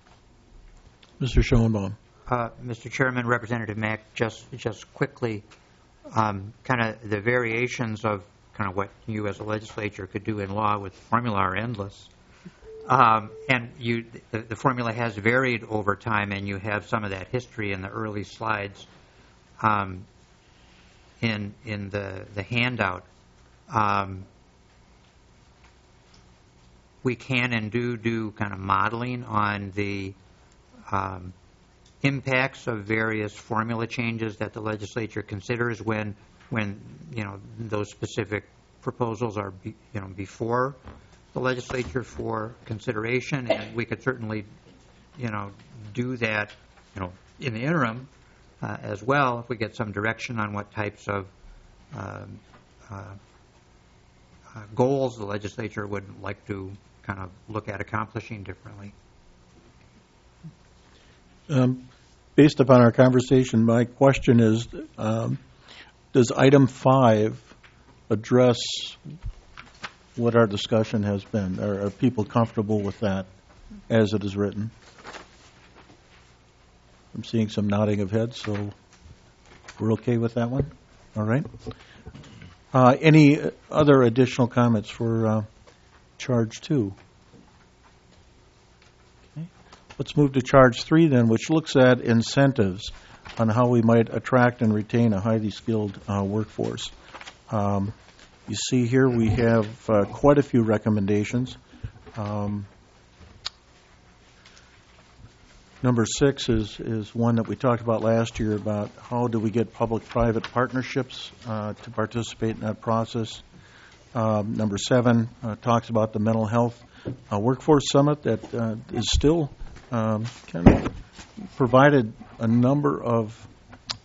Speaker 1: Mister Schoenbaum.
Speaker 2: Uh, Mister Chairman, Representative Mack, just just quickly, um, kind of the variations of kind of what you as a legislature could do in law with formula are endless. Um, and you, the, the formula has varied over time, and you have some of that history in the early slides um, in in the, the handout. Um, we can and do do kind of modeling on the um, impacts of various formula changes that the legislature considers when, when you know, those specific proposals are, be, you know, before the legislature for consideration, and we could certainly, you know, do that, you know, in the interim uh, as well if we get some direction on what types of uh, uh, uh, goals the legislature would like to kind of look at accomplishing differently.
Speaker 1: Um, based upon our conversation, my question is, um, does item five address what our discussion has been? Are, are people comfortable with that as it is written? I'm seeing some nodding of heads, so we're okay with that one? All right. Uh, any other additional comments for uh, charge two? Okay. Let's move to charge three then, which looks at incentives on how we might attract and retain a highly skilled uh, workforce. Um, you see here we have uh, quite a few recommendations. Um, number six is, is one that we talked about last year about how do we get public-private partnerships uh, to participate in that process. Um, number seven uh, talks about the mental health uh, workforce summit that uh, is still um, kind of provided a number of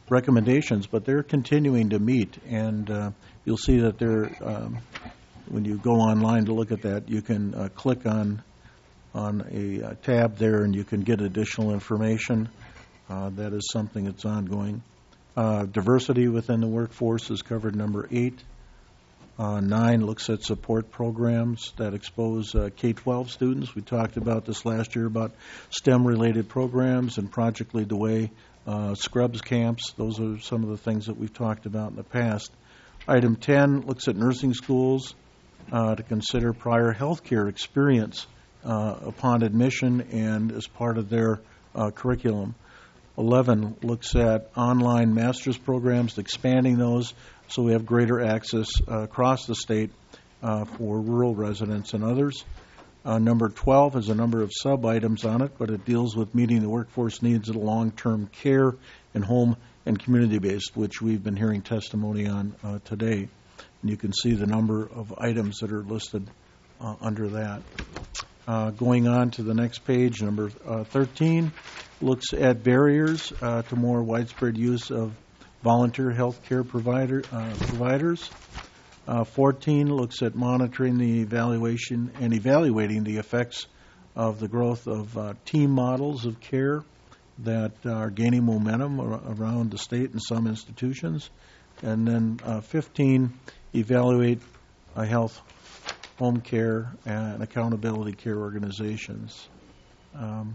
Speaker 1: recommendations, but they're continuing to meet, and uh, you'll see that they're, um, when you go online to look at that, you can uh, click on on a uh, tab there, and you can get additional information. Uh, that is something that's ongoing. Uh, diversity within the workforce is covered number eight. Uh, nine looks at support programs that expose uh, K twelve students. We talked about this last year about STEM-related programs and Project Lead the Way, uh, Scrubs camps. Those are some of the things that we've talked about in the past. Item ten looks at nursing schools uh, to consider prior health care experience uh, upon admission and as part of their uh, curriculum. eleven looks at online master's programs, expanding those so we have greater access uh, across the state uh, for rural residents and others. Uh, number twelve has a number of sub-items on it, but it deals with meeting the workforce needs of long-term care and home and community-based, which we've been hearing testimony on uh, today. And you can see the number of items that are listed uh, under that. Uh, going on to the next page, number uh, thirteen looks at barriers uh, to more widespread use of volunteer health care provider, uh, providers. Uh, fourteen looks at monitoring the evaluation and evaluating the effects of the growth of uh, team models of care that are gaining momentum ar- around the state and some institutions. And then uh, fifteen, evaluate uh, health, home care, and accountability care organizations. Um,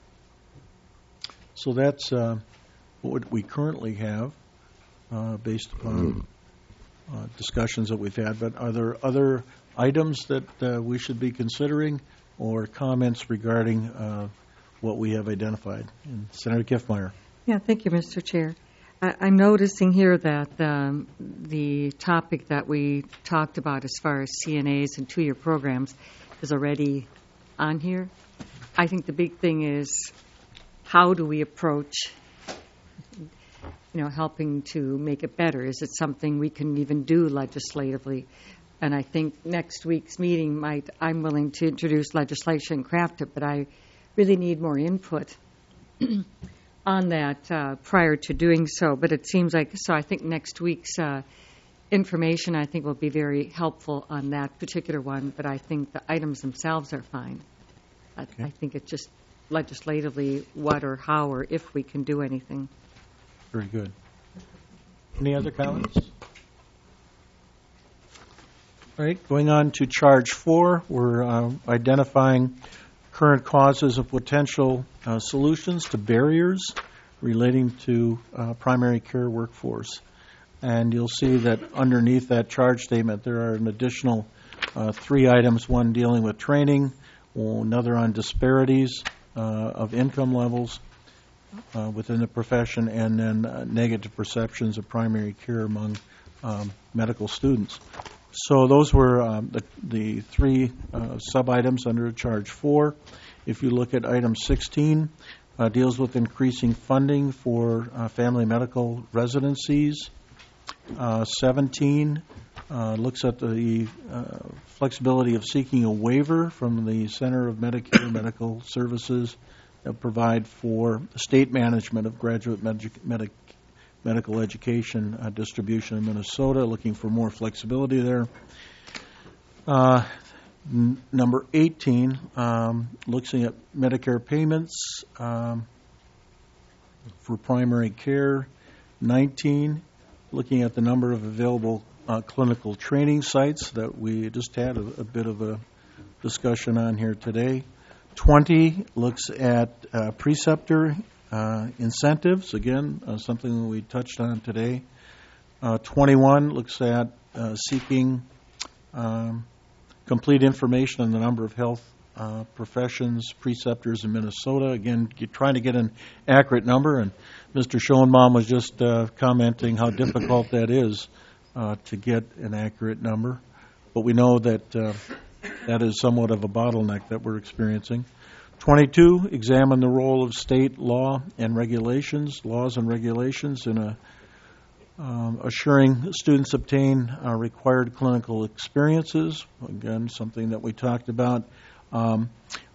Speaker 1: so that's uh, what we currently have uh, based upon uh, discussions that we've had. But are there other items that uh, we should be considering or comments regarding uh, what we have identified? And Senator Kiffmeyer.
Speaker 8: Yeah, thank you, Mister Chair. I, I'm noticing here that um, the topic that we talked about as far as C N As and two-year programs is already on here. I think the big thing is how do we approach, you know, helping to make it better? Is it something we can even do legislatively? And I think next week's meeting might, I'm willing to introduce legislation and craft it, but I really need more input on that uh, prior to doing so. But it seems like, so I think next week's uh, information, I think, will be very helpful on that particular one, but I think the items themselves are fine. I,
Speaker 1: Okay.
Speaker 8: I think it's just legislatively what or how or if we can do anything.
Speaker 1: Very good. Any other comments? All right, going on to charge four, we're uh, identifying current causes of potential uh, solutions to barriers relating to uh, primary care workforce. And you'll see that underneath that charge statement, there are an additional uh, three items, one dealing with training, another on disparities uh, of income levels uh, within the profession, and then uh, negative perceptions of primary care among um, medical students. So those were um, the, the three uh, sub-items under charge four. If you look at item sixteen, uh, deals with increasing funding for uh, family medical residencies. Uh, seventeen uh, looks at the uh, flexibility of seeking a waiver from the Center of Medicare Medical Services that provide for state management of graduate med- medic- medical education uh, distribution in Minnesota, looking for more flexibility there. Uh, n- number eighteen, um, looking at Medicare payments um, for primary care. nineteen, looking at the number of available uh, clinical training sites that we just had a, a bit of a discussion on here today. twenty looks at uh, preceptor uh, incentives, again, uh, something that we touched on today. Uh, twenty-one looks at uh, seeking um, complete information on the number of health uh, professions preceptors in Minnesota. Again, get, trying to get an accurate number, and Mister Schoenbaum was just uh, commenting how difficult that is uh, to get an accurate number. But we know that uh, that is somewhat of a bottleneck that we're experiencing. twenty-two, examine the role of state law and regulations, laws and regulations in a, um, assuring students obtain uh, required clinical experiences. Again, something that we talked about. Um,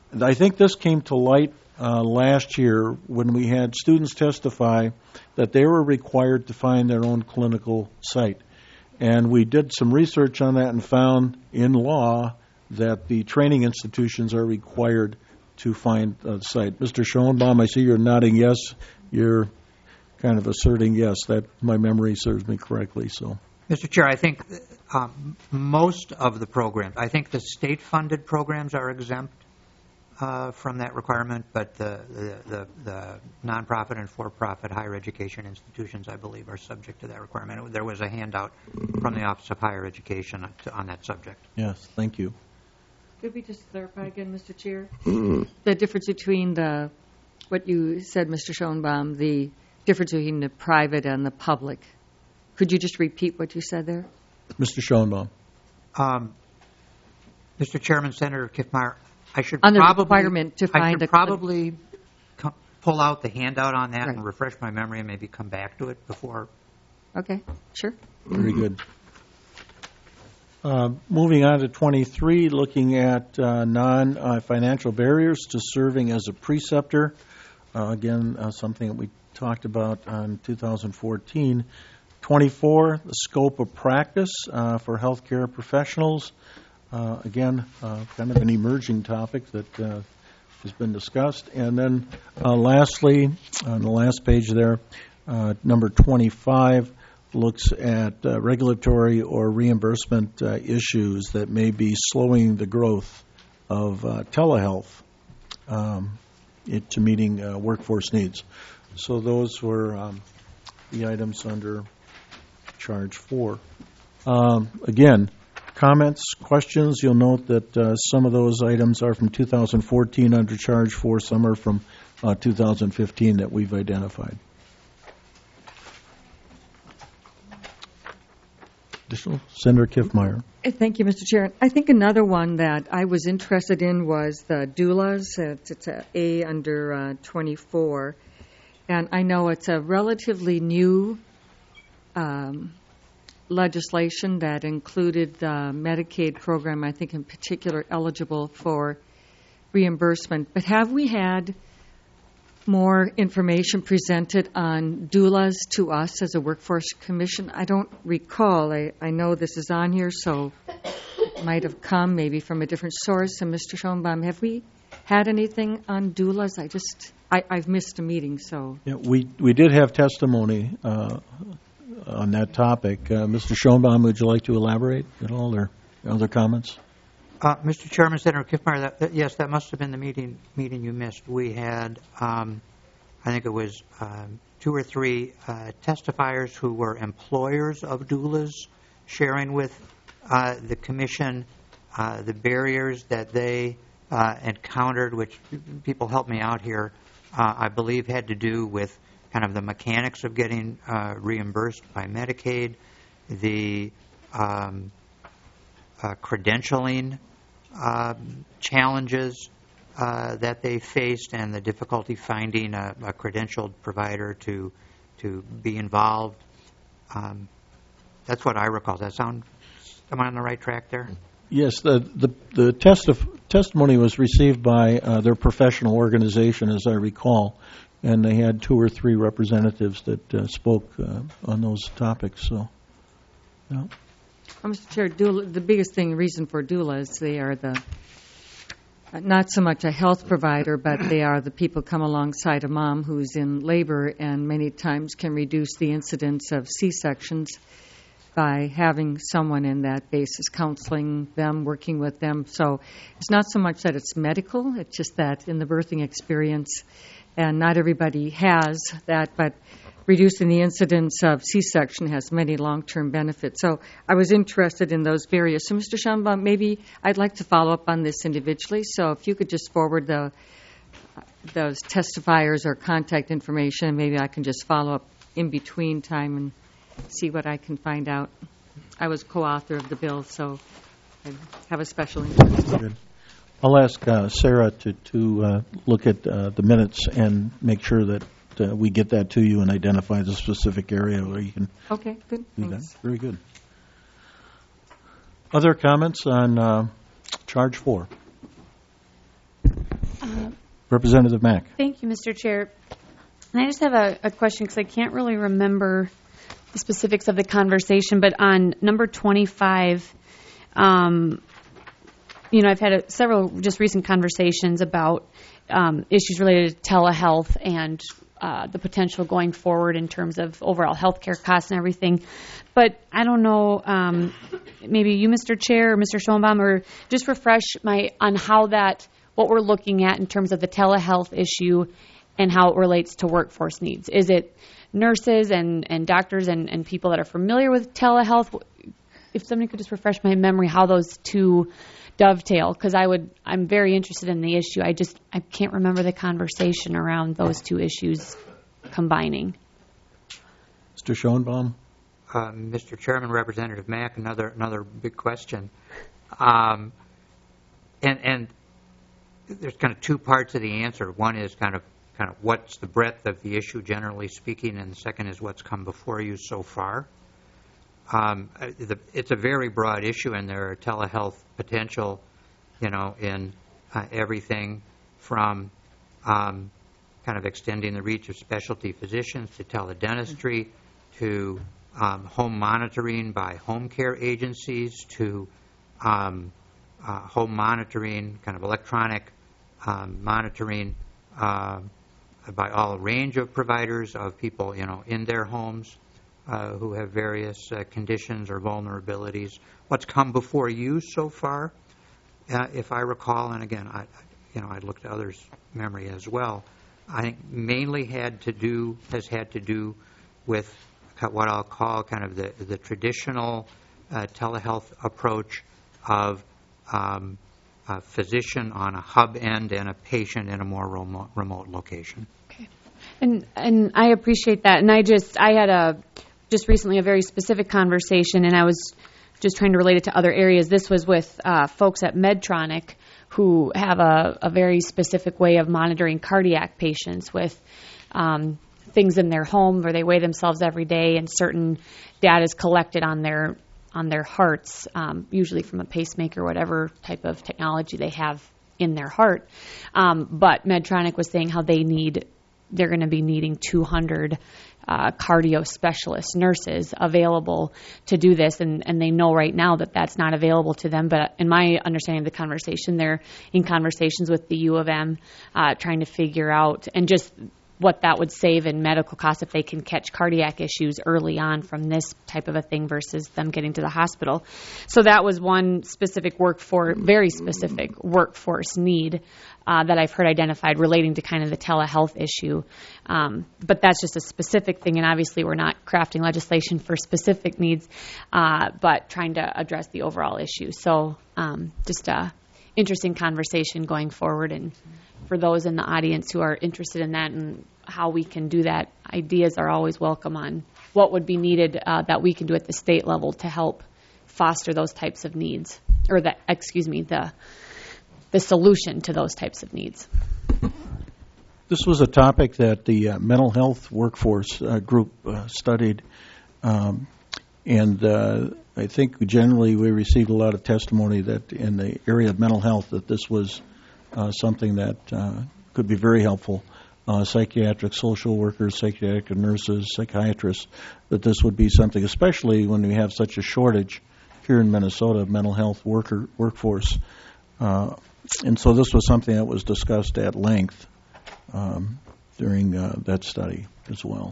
Speaker 1: I think this came to light uh, last year when we had students testify that they were required to find their own clinical site. And we did some research on that and found in law that the training institutions are required to find a site. Mister Schoenbaum, I see you're nodding yes. You're kind of asserting yes. That my memory serves me correctly. So,
Speaker 2: Mister Chair, I think um, most of the programs, I think the state-funded programs are exempt uh, from that requirement, but the, the, the, the nonprofit and for-profit higher education institutions, I believe, are subject to that requirement. There was a handout from the Office of Higher Education on, to, on that subject.
Speaker 1: Yes, thank you.
Speaker 8: Could we just clarify again, Mister Chair? The difference between the, what you said, Mister Schoenbaum, the difference between the private and the public. Could you just repeat what you said there?
Speaker 1: Mister Schoenbaum.
Speaker 2: Um, Mister Chairman, Senator Kiffmeyer, I should
Speaker 8: on the
Speaker 2: probably,
Speaker 8: requirement to find
Speaker 2: I should
Speaker 8: a
Speaker 2: probably co- pull out the handout on that
Speaker 8: right.
Speaker 2: and refresh my memory and maybe come back to it before.
Speaker 8: Okay, sure.
Speaker 1: Very good. Uh, moving on to twenty-three, looking at uh, non-financial uh, barriers to serving as a preceptor. Uh, again, uh, something that we talked about in two thousand fourteen. twenty-four, the scope of practice uh, for healthcare professionals. Uh, again, uh, kind of an emerging topic that uh, has been discussed. And then uh, lastly, on the last page there, uh, number twenty-five looks at uh, regulatory or reimbursement uh, issues that may be slowing the growth of uh, telehealth um, it, to meeting uh, workforce needs. So those were um, the items under charge four. Um, again, comments, questions, you'll note that uh, some of those items are from two thousand fourteen under charge four, some are from uh, two thousand fifteen that we've identified. Additional? Senator Kiffmeyer.
Speaker 8: Thank you, Mister Chair. I think another one that I was interested in was the doulas. It's, it's a A under uh, twenty-four. And I know it's a relatively new um, legislation that included the Medicaid program, I think in particular eligible for reimbursement. But have we had more information presented on doulas to us as a workforce commission? I don't recall. I, I know this is on here, so it might have come maybe from a different source. And Mister Schoenbaum, have we had anything on doulas? I just, I, I've missed a meeting, so.
Speaker 1: Yeah, we, we did have testimony uh, on that topic. Uh, Mister Schoenbaum, would you like to elaborate at all, or other comments?
Speaker 2: Uh, Mister Chairman, Senator Kiffmeyer, that, that, yes, that must have been the meeting meeting you missed. We had, um, I think it was um, two or three uh, testifiers who were employers of doulas sharing with uh, the commission uh, the barriers that they uh, encountered, which people help me out here, uh, I believe had to do with kind of the mechanics of getting uh, reimbursed by Medicaid, the um, uh, credentialing Uh, challenges uh, that they faced and the difficulty finding a, a credentialed provider to to be involved. Um, that's what I recall. Does that sound, am I on the right track there?
Speaker 1: Yes, the the, the testif- testimony was received by uh, their professional organization, as I recall, and they had two or three representatives that uh, spoke uh, on those topics. So, yeah.
Speaker 8: Well, Mister Chair, doula, the biggest thing, reason for doulas, they are the, not so much a health provider, but they are the people come alongside a mom who's in labor and many times can reduce the incidence of C-sections by having someone in that basis counseling them, working with them. So it's not so much that it's medical, it's just that in the birthing experience, and not everybody has that, but reducing the incidence of C-section has many long-term benefits. So I was interested in those barriers. So, Mister Schoenbaum, maybe I'd like to follow up on this individually. So if you could just forward the those testifiers or contact information, maybe I can just follow up in between time and see what I can find out. I was co-author of the bill, so I have a special interest.
Speaker 1: Good. I'll ask uh, Sarah to, to uh, look at uh, the minutes and make sure that Uh, we get that to you and identify the specific area where you can
Speaker 8: okay, good.
Speaker 1: do
Speaker 8: Thanks.
Speaker 1: that. Very good. Other comments on uh, charge four? Representative Mack.
Speaker 7: Thank you, Mister Chair. And I just have a, a question because I can't really remember the specifics of the conversation, but on number twenty-five, um, you know, I've had a, several just recent conversations about um, issues related to telehealth and uh, the potential going forward in terms of overall healthcare costs and everything. But I don't know, um, maybe you, Mister Chair, or Mister Schoenbaum, or just refresh my on how that, what we're looking at in terms of the telehealth issue and how it relates to workforce needs. Is it nurses and, and doctors and, and people that are familiar with telehealth? If somebody could just refresh my memory how those two dovetail, because I would, I'm very interested in the issue. I just, I can't remember the conversation around those two issues combining.
Speaker 1: Mister Schoenbaum.
Speaker 2: Uh, Mister Chairman, Representative Mack, another another big question. Um, and and there's kind of two parts of the answer. One is kind of kind of what's the breadth of the issue, generally speaking, and the second is what's come before you so far. Um, the, it's a very broad issue, and there are telehealth potential, you know, in uh, everything from um, kind of extending the reach of specialty physicians to teledentistry to um, home monitoring by home care agencies to um, uh, home monitoring, kind of electronic um, monitoring uh, by all range of providers of people, you know, in their homes. Uh, who have various uh, conditions or vulnerabilities. What's come before you so far, uh, if I recall, and again, I, you know, I looked at others' memory as well. I think mainly had to do has had to do with what I'll call kind of the the traditional uh, telehealth approach of um, a physician on a hub end and a patient in a more remote, remote location.
Speaker 7: Okay, and and I appreciate that, and I just I had a. just recently a very specific conversation, and I was just trying to relate it to other areas. This was with uh, folks at Medtronic who have a, a very specific way of monitoring cardiac patients with um, things in their home where they weigh themselves every day, and certain data is collected on their on their hearts, um, usually from a pacemaker or whatever type of technology they have in their heart. Um, but Medtronic was saying how they need, they're going to be needing two hundred Uh, cardio specialist nurses available to do this, and, and they know right now that that's not available to them. But in my understanding of the conversation, they're in conversations with the U of M uh, trying to figure out and just what that would save in medical costs if they can catch cardiac issues early on from this type of a thing versus them getting to the hospital. So that was one specific workforce, very specific workforce need Uh, that I've heard identified relating to kind of the telehealth issue. Um, but that's just a specific thing, and obviously we're not crafting legislation for specific needs, uh, but trying to address the overall issue. So um, just a interesting conversation going forward, and for those in the audience who are interested in that and how we can do that, ideas are always welcome on what would be needed uh, that we can do at the state level to help foster those types of needs, or that, excuse me, the the solution to those types of needs.
Speaker 1: This was a topic that the uh, mental health workforce uh, group uh, studied, um, and uh, I think generally we received a lot of testimony that in the area of mental health that this was uh, something that uh, could be very helpful. Uh, psychiatric social workers, psychiatric nurses, psychiatrists, that this would be something, especially when we have such a shortage here in Minnesota of mental health worker workforce. Uh, And so this was something that was discussed at length um, during uh, that study as well.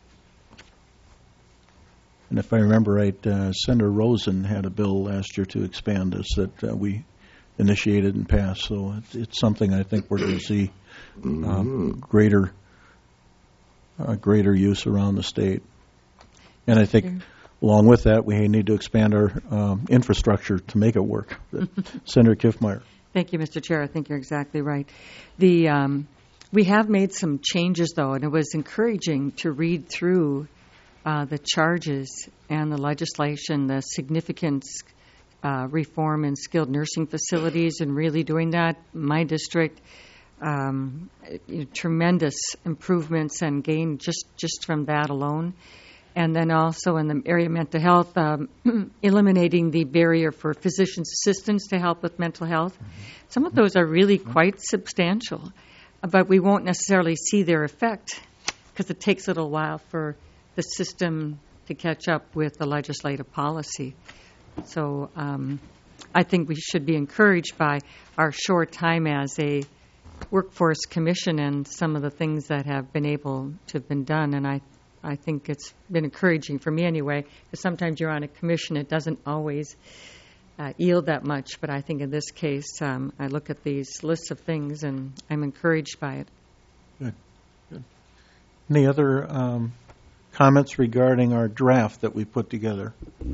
Speaker 1: And if I remember right, uh, Senator Rosen had a bill last year to expand this that uh, we initiated and passed. So it's, it's something I think we're going to see um, greater uh, greater use around the state. And I think along with that, we need to expand our um, infrastructure to make it work. Senator Kiffmeyer.
Speaker 8: Thank you, Mister Chair. I think you're exactly right. The um, we have made some changes, though, and it was encouraging to read through uh, the charges and the legislation, the significant uh, reform in skilled nursing facilities, and really doing that. My district, um, you know, tremendous improvements and gain just, just from that alone. And then also in the area of mental health, um, eliminating the barrier for physician's assistants to help with mental health. Some of those are really quite substantial. but we won't necessarily see their effect because it takes a little while for the system to catch up with the legislative policy. So um, I think we should be encouraged by our short time as a workforce commission and some of the things that have been able to have been done. And I, I think it's been encouraging for me anyway, because sometimes you're on a commission, it doesn't always uh, yield that much. But I think in this case, um, I look at these lists of things and I'm encouraged by it.
Speaker 1: Good. Good. Any other um, comments regarding our draft that we put together?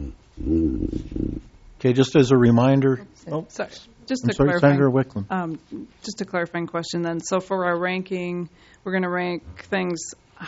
Speaker 1: Okay, just as a reminder. Oh,
Speaker 14: sorry. Just
Speaker 1: I'm
Speaker 14: to
Speaker 1: sorry,
Speaker 14: clarify,
Speaker 1: Senator Wickland.
Speaker 14: Um, just a clarifying question then. So for our ranking, we're going to rank things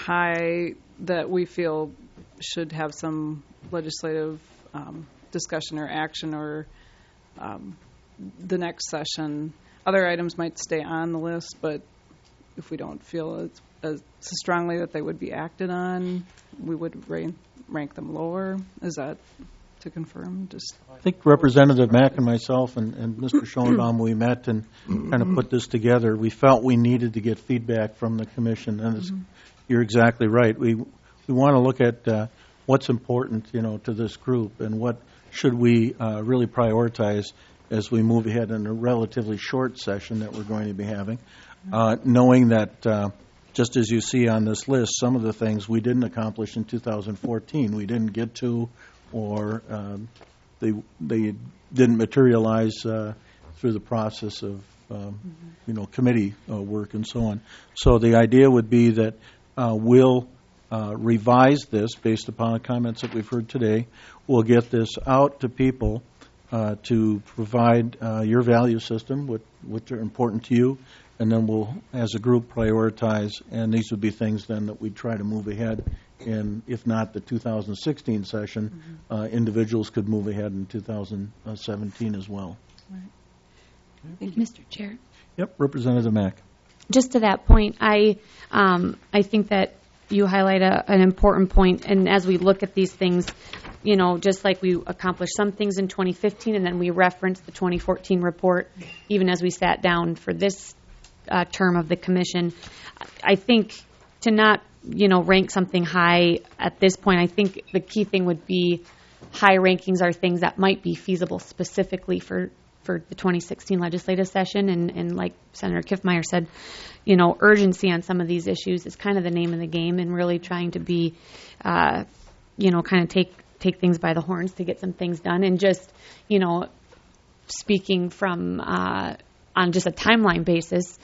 Speaker 14: high that we feel should have some legislative um, discussion or action or um, the next session. Other items might stay on the list, but if we don't feel as, as strongly that they would be acted on, we would rank, rank them lower. Is that to confirm? Just
Speaker 1: I think Representative Mack and myself and, and Mister Schoenbaum, we met and kind of put this together. We felt we needed to get feedback from the commission, and it's, you're exactly right. We we want to look at uh, what's important, you know, to this group, and what should we uh, really prioritize as we move ahead in a relatively short session that we're going to be having, uh, knowing that. Uh, Just as you see on this list, some of the things we didn't accomplish in two thousand fourteen, we didn't get to, or um, they they didn't materialize uh, through the process of um, mm-hmm. you know committee uh, work and so on. So the idea would be that uh, we'll uh, revise this based upon the comments that we've heard today. We'll get this out to people uh, to provide uh, your value system, what which are important to you. And then we'll, as a group, prioritize, and these would be things then that we'd try to move ahead in, if not the two thousand sixteen session, mm-hmm. uh, individuals could move ahead in two thousand seventeen as well.
Speaker 7: Right. Thank you, Mister Chair.
Speaker 1: Yep, Representative Mack.
Speaker 7: Just to that point, I um, I think that you highlight a, an important point, and as we look at these things, you know, just like we accomplished some things in twenty fifteen, and then we referenced the twenty fourteen report, even as we sat down for this Uh, term of the commission. I think to not, you know, rank something high at this point, I think the key thing would be high rankings are things that might be feasible specifically for, for the twenty sixteen legislative session. And, and like Senator Kiffmeyer said, you know, urgency on some of these issues is kind of the name of the game, and really trying to be, uh, you know, kind of take, take things by the horns to get some things done. And just, you know, speaking from, uh, on just a timeline basis,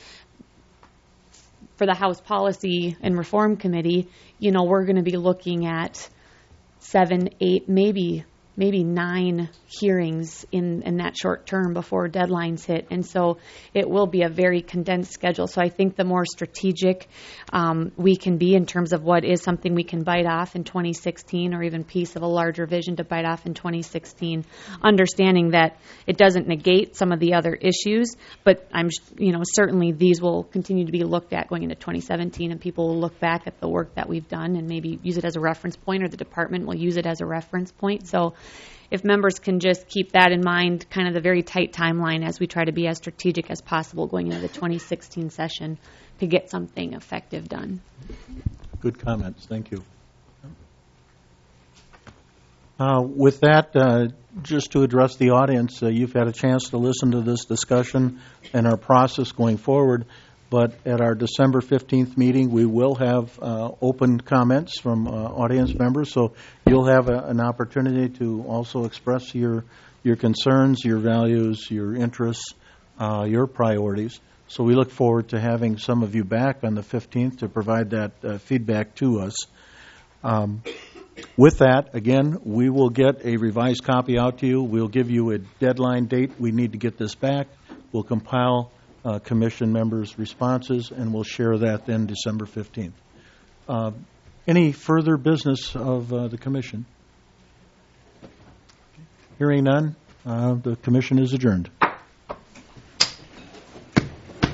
Speaker 7: for the House Policy and Reform Committee, you know, we're going to be looking at seven, eight, maybe maybe nine hearings in, in that short term before deadlines hit. And so it will be a very condensed schedule. So I think the more strategic um, we can be in terms of what is something we can bite off in twenty sixteen, or even piece of a larger vision to bite off in twenty sixteen, understanding that it doesn't negate some of the other issues, but I'm, you know, certainly these will continue to be looked at going into twenty seventeen, and people will look back at the work that we've done and maybe use it as a reference point, or the department will use it as a reference point. So if members can just keep that in mind, kind of the very tight timeline as we try to be as strategic as possible going into the twenty sixteen session to get something effective done.
Speaker 1: Good comments. Thank you. Uh, with that, uh, just to address the audience, uh, you've had a chance to listen to this discussion and our process going forward. But at our December fifteenth meeting, we will have uh, open comments from uh, audience members. So you'll have a, an opportunity to also express your your concerns, your values, your interests, uh, your priorities. So we look forward to having some of you back on the fifteenth to provide that uh, feedback to us. Um, with that, again, we will get a revised copy out to you. We'll give you a deadline date. We need to get this back. We'll compile Uh, commission members' responses, and we'll share that then December fifteenth. Uh, any further business of uh, the commission? Hearing none, uh, the commission is adjourned.